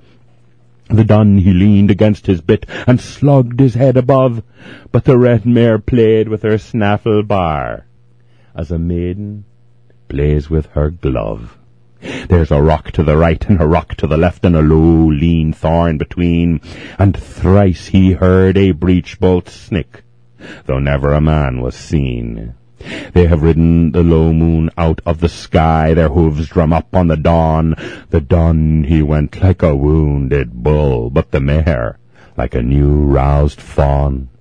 The dun he leaned against his bit and slugged his head above, but the red mare played with her snaffle bar, as a maiden plays with her glove. There's a rock to the right and a rock to the left and a low, lean thorn between, and thrice he heard a breech-bolt snick, though never a man was seen. They have ridden the low moon out of the sky, their hooves drum up on the dawn. The dun he went like a wounded bull, but the mare like a new roused fawn.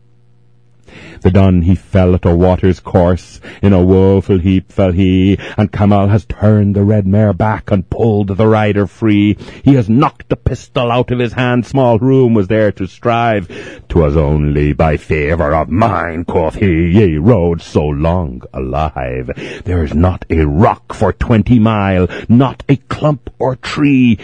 The dun he fell at a water's course, in a woeful heap fell he, and Kamal has turned the red mare back and pulled the rider free. He has knocked the pistol out of his hand, small room was there to strive. 'Twas only by favour of mine, quoth he, ye rode so long alive. There's not a rock for twenty mile, not a clump or tree,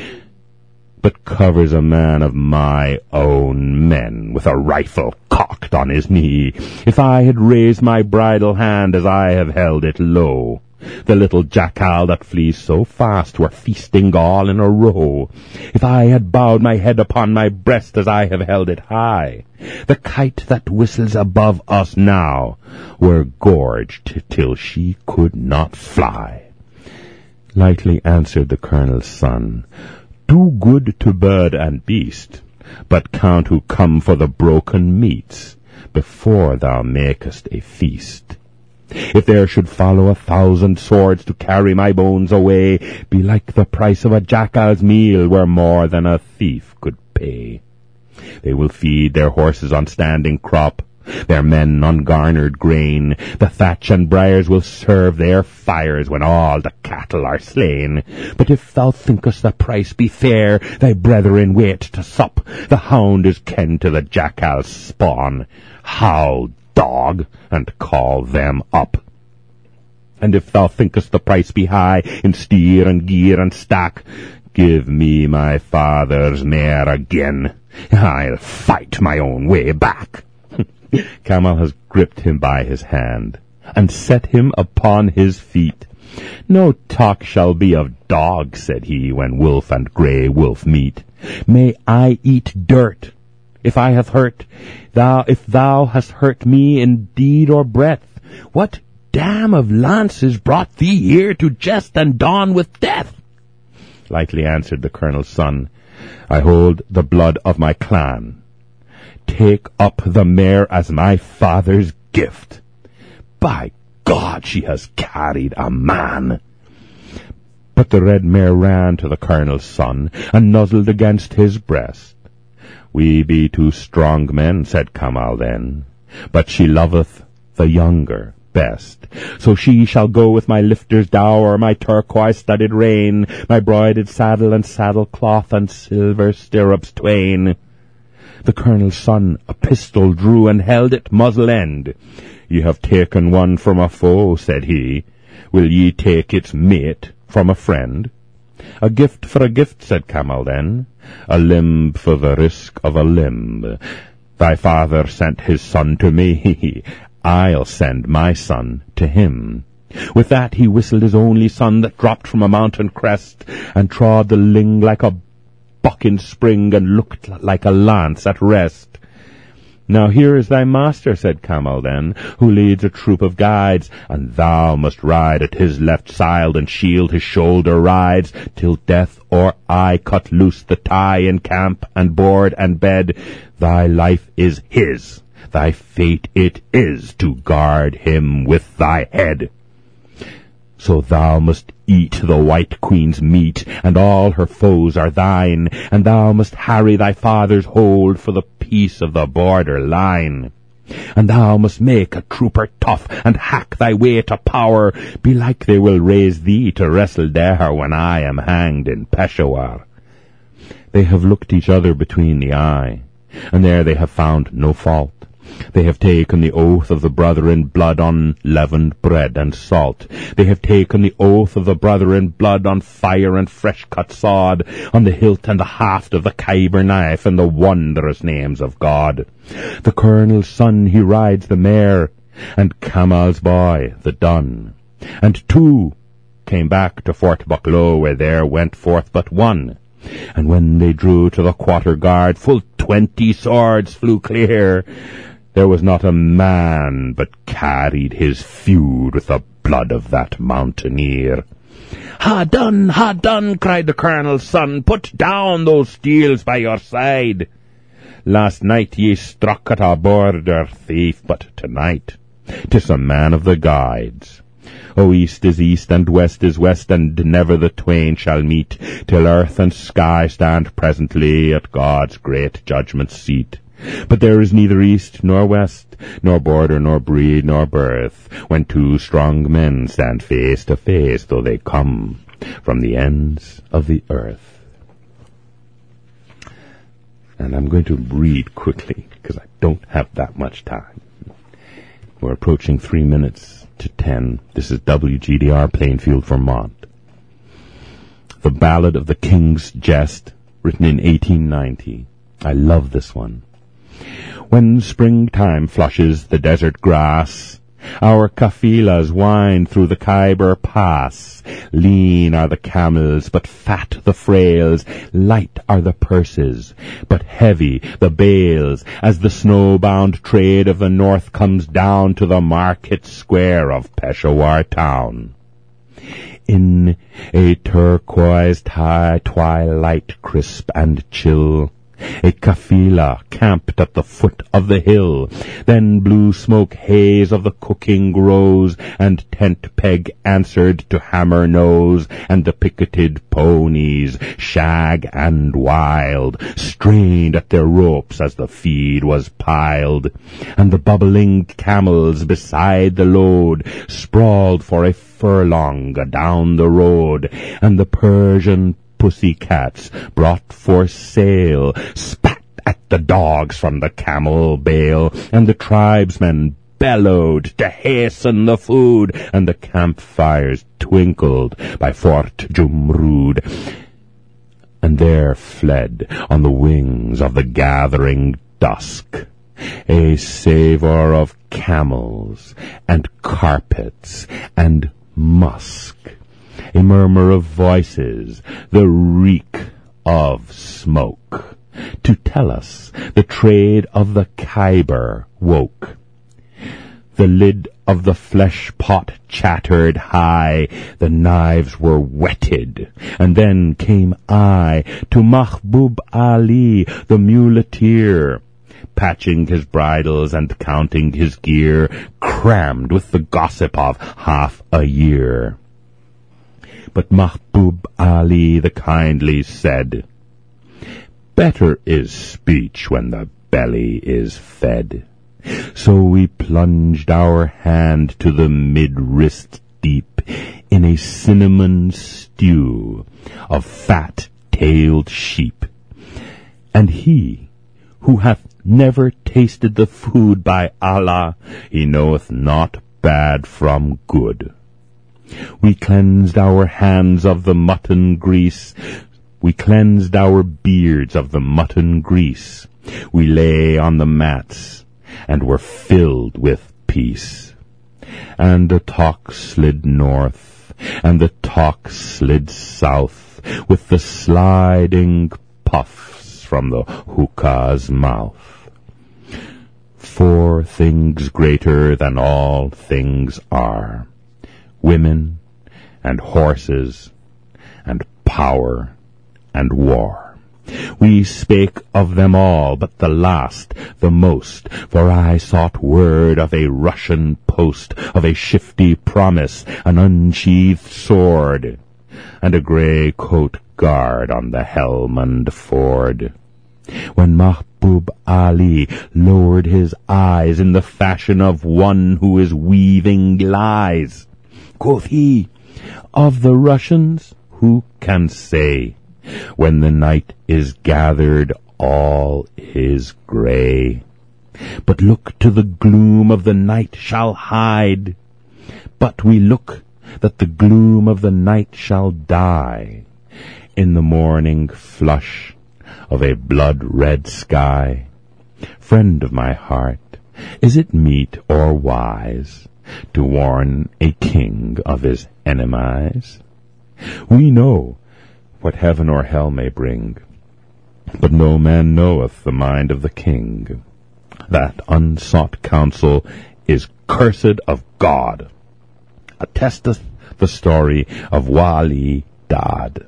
but covers a man of my own men with a rifle cocked on his knee. If I had raised my bridle hand as I have held it low, the little jackal that flees so fast were feasting all in a row. If I had bowed my head upon my breast as I have held it high, the kite that whistles above us now were gorged till she could not fly. Lightly answered the colonel's son, do good to bird and beast, but count who come for the broken meats, before thou makest a feast. If there should follow a thousand swords to carry my bones away, belike the price of a jackal's meal were more than a thief could pay. They will feed their horses on standing crop, their men on garnered grain. The thatch and briars will serve their fires when all the cattle are slain. But if thou thinkest the price be fair, thy brethren wait to sup. The hound is ken to the jackal's spawn. Howl, dog, and call them up. And if thou thinkest the price be high in steer and gear and stack, give me my father's mare again. I'll fight my own way back. Kamal has gripped him by his hand and set him upon his feet. No talk shall be of dogs, said he, when wolf and grey wolf meet. May I eat dirt, if I have hurt thou, if thou hast hurt me in deed or breath. What dam of lances brought thee here to jest and dawn with death? Lightly answered the colonel's son, I hold the blood of my clan. Take up the mare as my father's gift. By God, she has carried a man. But the red mare ran to the colonel's son and nuzzled against his breast. We be two strong men, said Kamal then, but she loveth the younger best. So she shall go with my lifter's dower, my turquoise-studded rein, my broidered saddle and saddle-cloth and silver stirrups twain. The colonel's son a pistol drew and held it muzzle-end. Ye have taken one from a foe, said he. Will ye take its mate from a friend? A gift for a gift, said Camel then, a limb for the risk of a limb. Thy father sent his son to me, I'll send my son to him. With that he whistled his only son that dropped from a mountain crest, and trod the ling like a buck in spring, and looked like a lance at rest. Now here is thy master, said Camel then, who leads a troop of guides, and thou must ride at his left side, and shield his shoulder rides, till death or I cut loose the tie in camp, and board and bed. Thy life is his, thy fate it is, to guard him with thy head. So thou must eat the White Queen's meat, and all her foes are thine, and thou must harry thy father's hold for the peace of the border line. And thou must make a trooper tough, and hack thy way to power. Belike they will raise thee to wrestle there, when I am hanged in Peshawar. They have looked each other between the eye, and there they have found no fault. They have taken the oath of the brother in blood on leavened bread and salt. They have taken the oath of the brother in blood on fire and fresh-cut sod, on the hilt and the haft of the Khyber knife and the wondrous names of God. The colonel's son, he rides the mare, and Camel's boy, the dun. And two came back to Fort Bucklow, where there went forth but one. And when they drew to the quarter guard, full twenty swords flew clear. There was not a man but carried his feud with the blood of that mountaineer. Ha done, ha done, cried the colonel's son, put down those steels by your side. Last night ye struck at a border thief, but tonight 'tis a man of the guides. O east is east, and west is west, and never the twain shall meet, till earth and sky stand presently at God's great judgment seat. But there is neither east nor west, nor border nor breed nor birth, when two strong men stand face to face, though they come from the ends of the earth. And I'm going to read quickly, because I don't have that much time. We're approaching three minutes to ten. This is W G D R, Plainfield, Vermont. The Ballad of the King's Jest, written in eighteen ninety. I love this one. When springtime flushes the desert grass, our kafilas wind through the Khyber Pass. Lean are the camels, but fat the frails. Light are the purses, but heavy the bales, as the snowbound trade of the north comes down to the market square of Peshawar town. In a turquoise high twilight crisp and chill, a kafila camped at the foot of the hill. Then blue smoke haze of the cooking grows, and tent peg answered to hammer nose, and the picketed ponies, shag and wild, strained at their ropes as the feed was piled. And the bubbling camels beside the load sprawled for a furlong down the road, and the Persian pussycats brought for sale spat at the dogs from the camel bale, and the tribesmen bellowed to hasten the food, and the campfires twinkled by Fort Jumrud. And there fled on the wings of the gathering dusk a savour of camels and carpets and musk, a murmur of voices, the reek of smoke, to tell us the trade of the Khyber woke. The lid of the flesh pot chattered high, the knives were whetted, and then came I to Mahbub Ali, the muleteer, patching his bridles and counting his gear, crammed with the gossip of half a year. But Mahbub Ali the kindly said, better is speech when the belly is fed. So we plunged our hand to the mid-wrist deep in a cinnamon stew of fat-tailed sheep. And he, who hath never tasted the food, by Allah, he knoweth not bad from good. We cleansed our hands of the mutton grease, we cleansed our beards of the mutton grease. We lay on the mats, and were filled with peace. And the talk slid north, and the talk slid south, with the sliding puffs from the hookah's mouth. Four things greater than all things are: women, and horses, and power, and war. We spake of them all, but the last, the most, for I sought word of a Russian post, of a shifty promise, an unsheathed sword, and a grey coat guard on the Helmand ford. When Mahbub Ali lowered his eyes in the fashion of one who is weaving lies, quoth he, "Of the Russians, who can say? When the night is gathered, all is grey. But look to the gloom of the night shall hide. But we look that the gloom of the night shall die in the morning flush of a blood-red sky. Friend of my heart, is it meet or wise to warn a king of his enemies? We know what heaven or hell may bring, but no man knoweth the mind of the king. That unsought counsel is cursed of God. Attesteth the story of Wali Dad.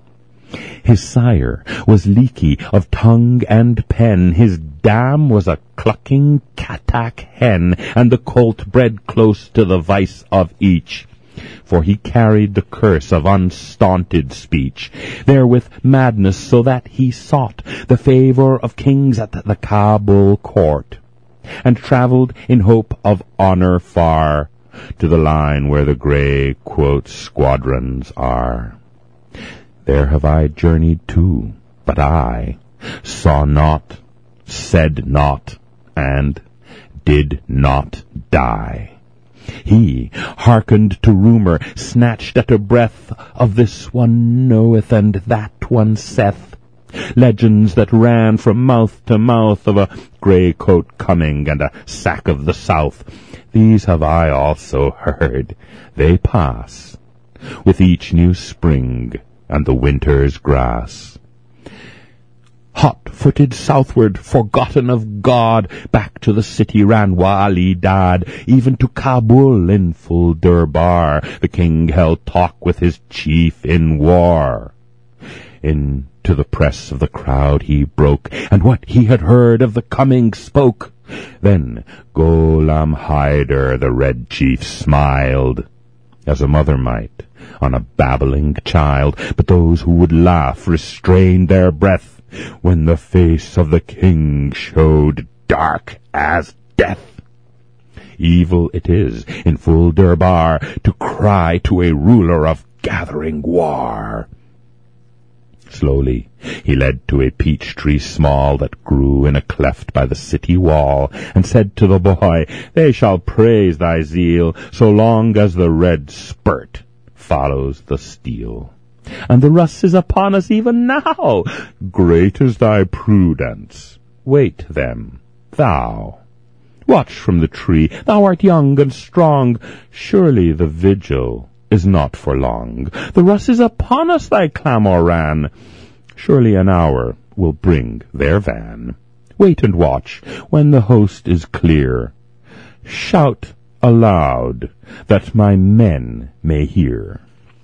His sire was leaky of tongue and pen, his dam was a clucking cattack hen, and the colt bred close to the vice of each. For he carried the curse of unstaunted speech, therewith madness, so that he sought the favour of kings at the Kabul court, and travelled in hope of honour far, to the line where the grey, quote, squadrons are. There have I journeyed too, but I saw not, said not, and did not die. He hearkened to rumour, snatched at a breath of this one knoweth and that one saith, legends that ran from mouth to mouth of a grey coat coming and a sack of the south. These have I also heard. They pass with each new spring and the winter's grass. Hot-footed southward, forgotten of God, back to the city ran Wali Dad, even to Kabul in full Durbar. The king held talk with his chief in war. Into the press of the crowd he broke, and what he had heard of the coming spoke. Then Ghulam Hyder, the Red Chief, smiled, as a mother might on a babbling child, but those who would laugh restrained their breath when the face of the king showed dark as death. Evil it is in full Durbar to cry to a ruler of gathering war. Slowly he led to a peach tree small that grew in a cleft by the city wall, and said to the boy, "They shall praise thy zeal so long as the red spurt follows the steel. And the Russ is upon us even now. Great is thy prudence. Wait them, thou. Watch from the tree. Thou art young and strong. Surely the vigil is not for long. The Russ is upon us, thy clamour ran. Surely an hour will bring their van. Wait and watch when the host is clear. Shout aloud that my men may hear."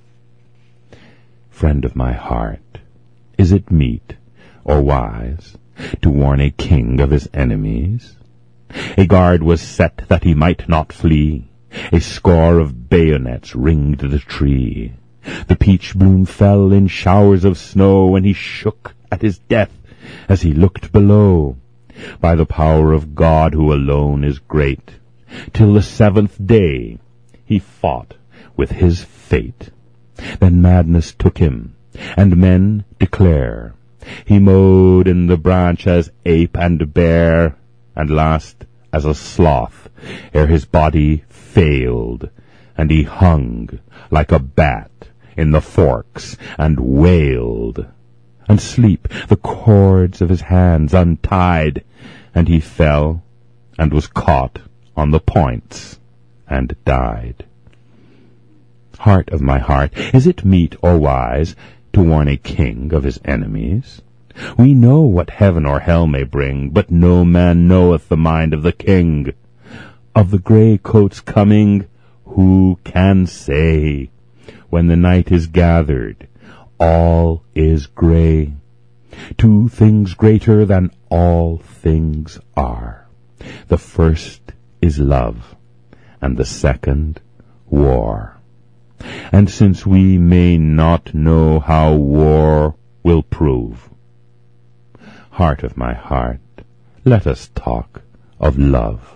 Friend of my heart, is it meet or wise to warn a king of his enemies? A guard was set that he might not flee. A score of bayonets ringed the tree. The peach bloom fell in showers of snow, and he shook at his death as he looked below. by the power of God who alone is great. Till the seventh day he fought with his fate. Then madness took him, and men declare he mowed in the branch as ape and bear, and last as a sloth, ere his body failed, and he hung like a bat in the forks and wailed. And sleep the cords of his hands untied, and he fell and was caught on the points and died. Heart of my heart, is it meet or wise to warn a king of his enemies? We know what heaven or hell may bring, but no man knoweth the mind of the king. Of the grey coat's coming, who can say? When the night is gathered, all is grey. Two things greater than all things are. The first is love, and the second war. And since we may not know how war will prove, heart of my heart, let us talk of love.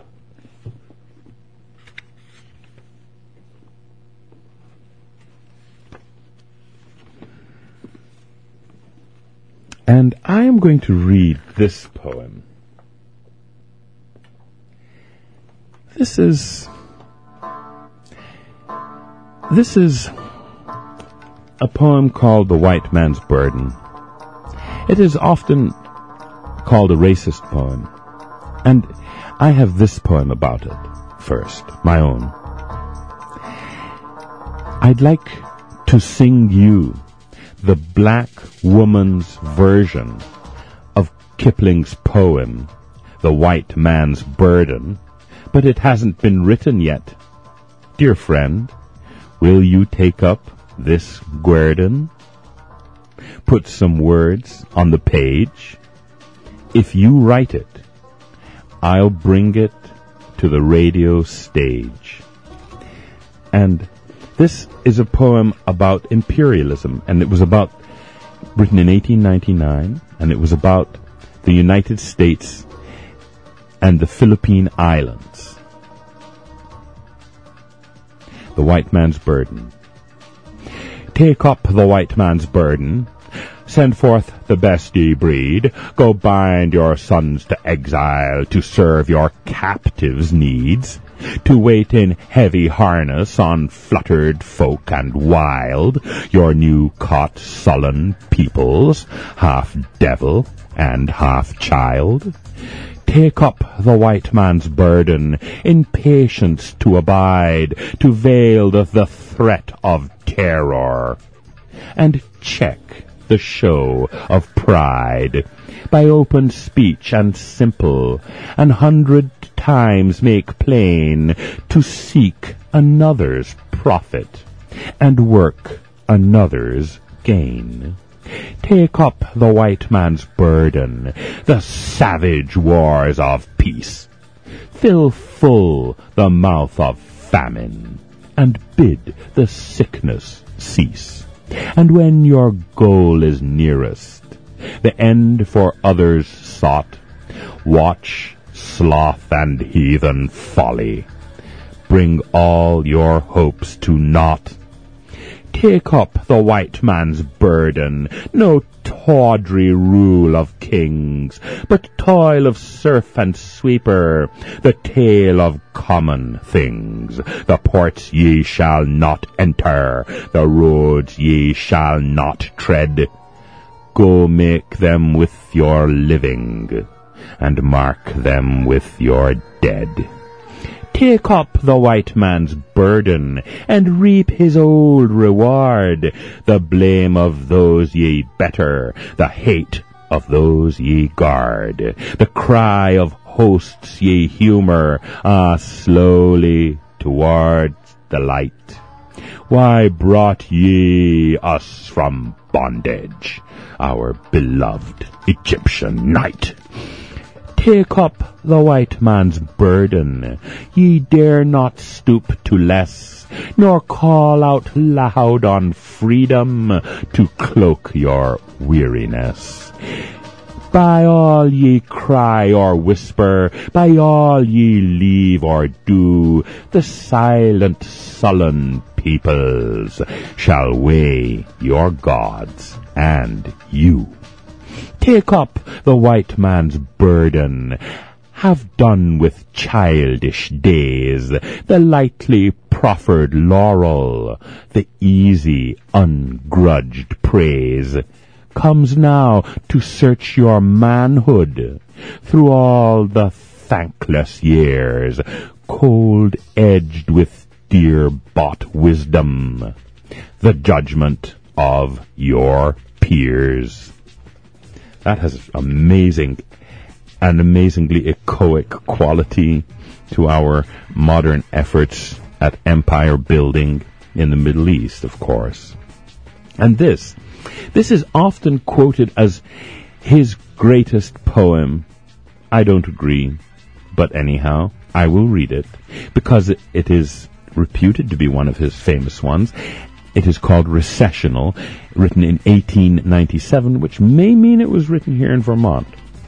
And I am going to read this poem. This is This is a poem called The White Man's Burden. It is often called a racist poem, and I have this poem about it first, my own. I'd like to sing you the black woman's version of Kipling's poem, The White Man's Burden, but it hasn't been written yet. Dear friend, will you take up this guerdon? Put some words on the page. If you write it, I'll bring it to the radio stage. And this is a poem about imperialism, and it was about written in eighteen ninety-nine, and it was about the United States and the Philippine Islands. The White Man's Burden. Take up the white man's burden. Send forth the best ye breed. Go bind your sons to exile to serve your captives' needs. To wait in heavy harness on fluttered folk and wild, your new-caught sullen peoples, half devil and half child. Take up the white man's burden, in patience to abide, to veil the, the threat of terror, and check the show of pride, by open speech and simple, an hundred times make plain, to seek another's profit, and work another's gain. Take up the white man's burden, the savage wars of peace. Fill full the mouth of famine, and bid the sickness cease. And when your goal is nearest, the end for others sought, watch sloth and heathen folly. Bring all your hopes to naught. Take up the white man's burden, no tawdry rule of kings, but toil of serf and sweeper, the tale of common things. The ports ye shall not enter, the roads ye shall not tread. Go make them with your living, and mark them with your dead. Take up the white man's burden, and reap his old reward, the blame of those ye better, the hate of those ye guard, the cry of hosts ye humour, ah, slowly towards the light. Why brought ye us from bondage, our beloved Egyptian night? Take up the white man's burden. Ye dare not stoop to less, nor call out loud on freedom to cloak your weariness. By all ye cry or whisper, by all ye leave or do, the silent, sullen peoples shall weigh your gods and you. Take up the white man's burden, have done with childish days, the lightly proffered laurel, the easy, ungrudged praise, comes now to search your manhood through all the thankless years, cold-edged with dear-bought wisdom, the judgment of your peers. That has amazing, an amazingly echoic quality to our modern efforts at empire building in the Middle East, of course. And this This is often quoted as his greatest poem. I don't agree, but anyhow, I will read it, because it, it is reputed to be one of his famous ones. It is called Recessional, written in eighteen ninety-seven, which may mean it was written here in Vermont.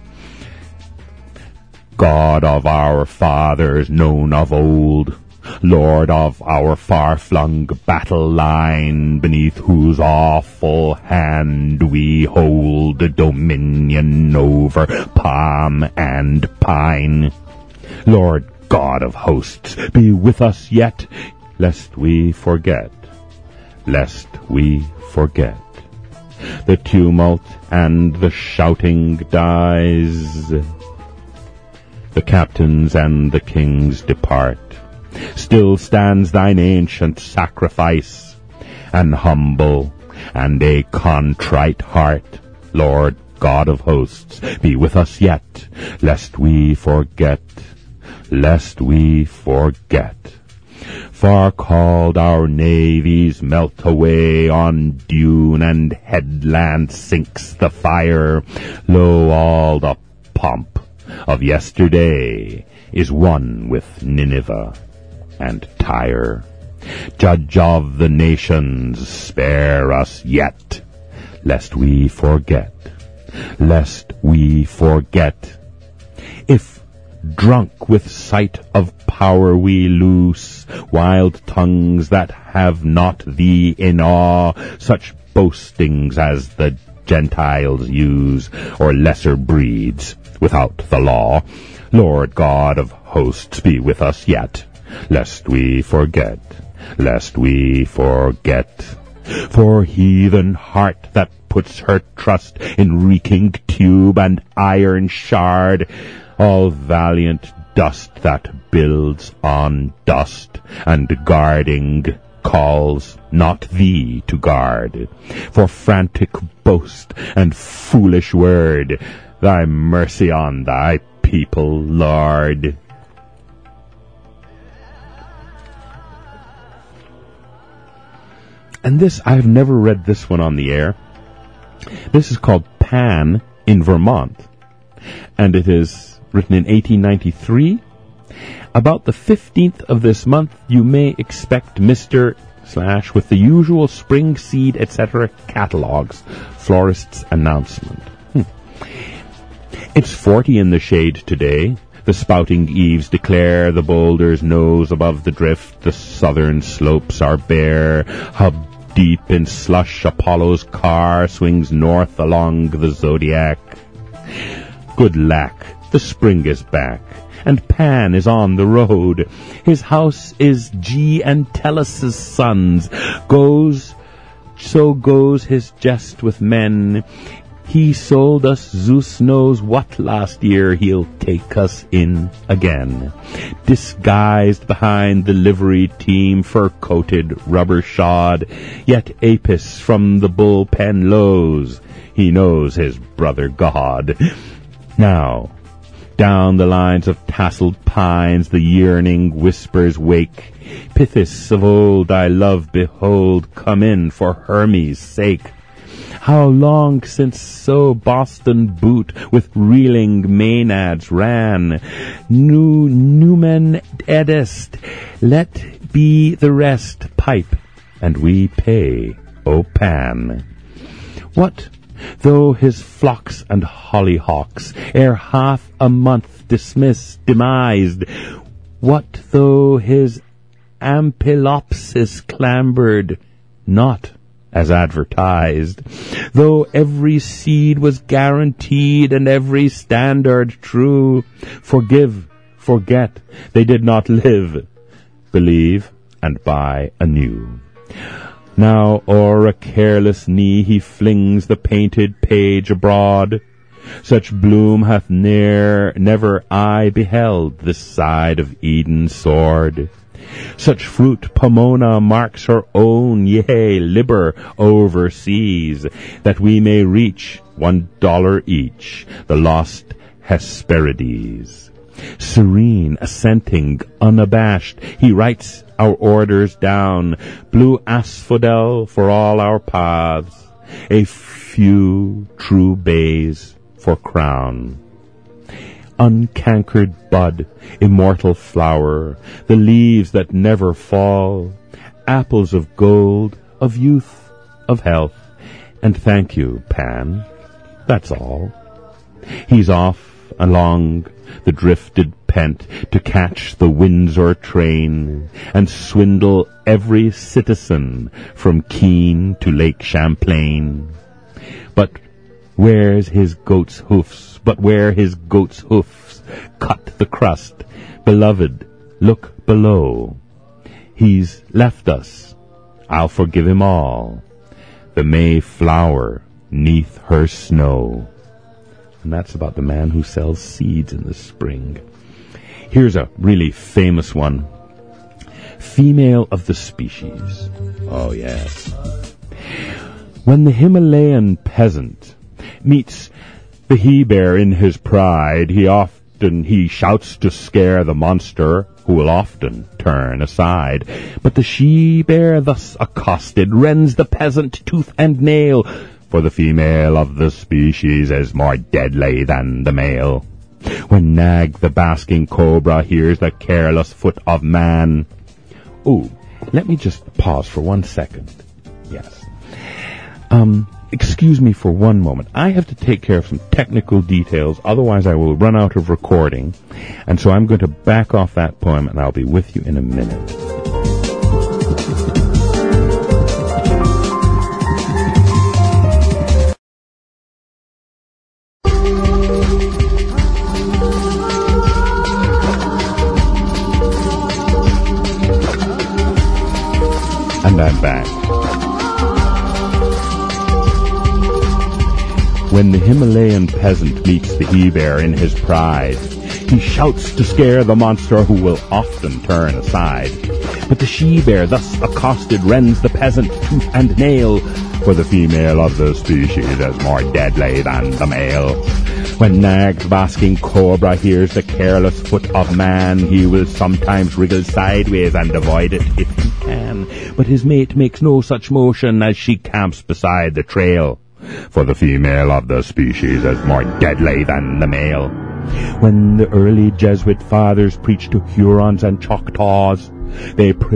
God of our fathers, known of old, Lord of our far-flung battle line, beneath whose awful hand we hold dominion over palm and pine. Lord God of hosts, be with us yet, lest we forget, lest we forget. The tumult and the shouting dies, the captains and the kings depart. Still stands thine ancient sacrifice, an humble and a contrite heart. Lord God of hosts, be with us yet, lest we forget, lest we forget. Far called our navies melt away, on dune and headland sinks the fire. Lo, all the pomp of yesterday is one with Nineveh and Tyre. Judge of the nations, spare us yet, lest we forget, lest we forget. If drunk with sight of power we loose, wild tongues that have not thee in awe, such boastings as the Gentiles use, or lesser breeds without the law. Lord God of hosts, be with us yet, lest we forget, lest we forget. For heathen heart that puts her trust in reeking tube and iron shard, all valiant dust that builds on dust, and guarding calls not thee to guard. For frantic boast and foolish word, thy mercy on thy people, Lord. And this, I've never read this one on the air. This is called Pan in Vermont, and it is written in eighteen ninety-three. About the fifteenth of this month, you may expect Mister Slash with the usual spring seed, et cetera catalogs, florist's announcement. Hmm. It's forty in the shade today. The spouting eaves declare the boulder's nose above the drift. The southern slopes are bare. Hub deep in slush, Apollo's car swings north along the zodiac. Good lack, the spring is back, and Pan is on the road. His house is G. Entellus' son's. Goes, so goes his jest with men. He sold us Zeus knows what last year, he'll take us in again. Disguised behind the livery team, fur-coated, rubber-shod, yet Apis from the bullpen lows. He knows his brother God. Now, down the lines of tasseled pines, the yearning whispers wake. Pythis of old I love, behold, come in for Hermes' sake. How long since so Boston boot with reeling maenads ran? Nu numen edest, let be the rest pipe, and we pay, O Pan. What though his flocks and hollyhocks ere half a month dismissed, demised, what though his ampelopsis clambered not as advertised, though every seed was guaranteed and every standard true? Forgive, forget, they did not live, believe and buy anew. Now o'er a careless knee he flings the painted page abroad. Such bloom hath ne'er, never eye beheld this side of Eden's sword. Such fruit Pomona marks her own, yea, Liber overseas, that we may reach, one dollar each, the lost Hesperides. Serene, assenting, unabashed, he writes our orders down, blue asphodel for all our paths, a few true bays for crown. Uncankered bud, immortal flower, the leaves that never fall, apples of gold, of youth, of health, and thank you, Pan, that's all. He's off along the drifted pent to catch the Windsor train and swindle every citizen from Keene to Lake Champlain. But where's his goat's hoofs, but where his goat's hoofs cut the crust, beloved, look below. He's left us, I'll forgive him all, the May flower neath her snow. And that's about the man who sells seeds in the spring. Here's a really famous one. Female of the species. Oh, yes. When the Himalayan peasant meets the he-bear in his pride, he often, he shouts to scare the monster, who will often turn aside. But the she-bear thus accosted rends the peasant tooth and nail, for the female of the species is more deadly than the male. When Nag the basking cobra hears the careless foot of man... Oh, let me just pause for one second. Yes. Um, excuse me for one moment. I have to take care of some technical details, otherwise I will run out of recording. And so I'm going to back off that poem, and I'll be with you in a minute. And I'm back. When the Himalayan peasant meets the he-bear in his pride, he shouts to scare the monster, who will often turn aside. But the she-bear thus accosted rends the peasant tooth and nail, for the female of the species is more deadly than the male. When Nag's basking cobra hears the careless foot of man, he will sometimes wriggle sideways and avoid it if he can. But his mate makes no such motion as she camps beside the trail, for the female of the species is more deadly than the male. When the early Jesuit fathers preached to Hurons and Choctaws, they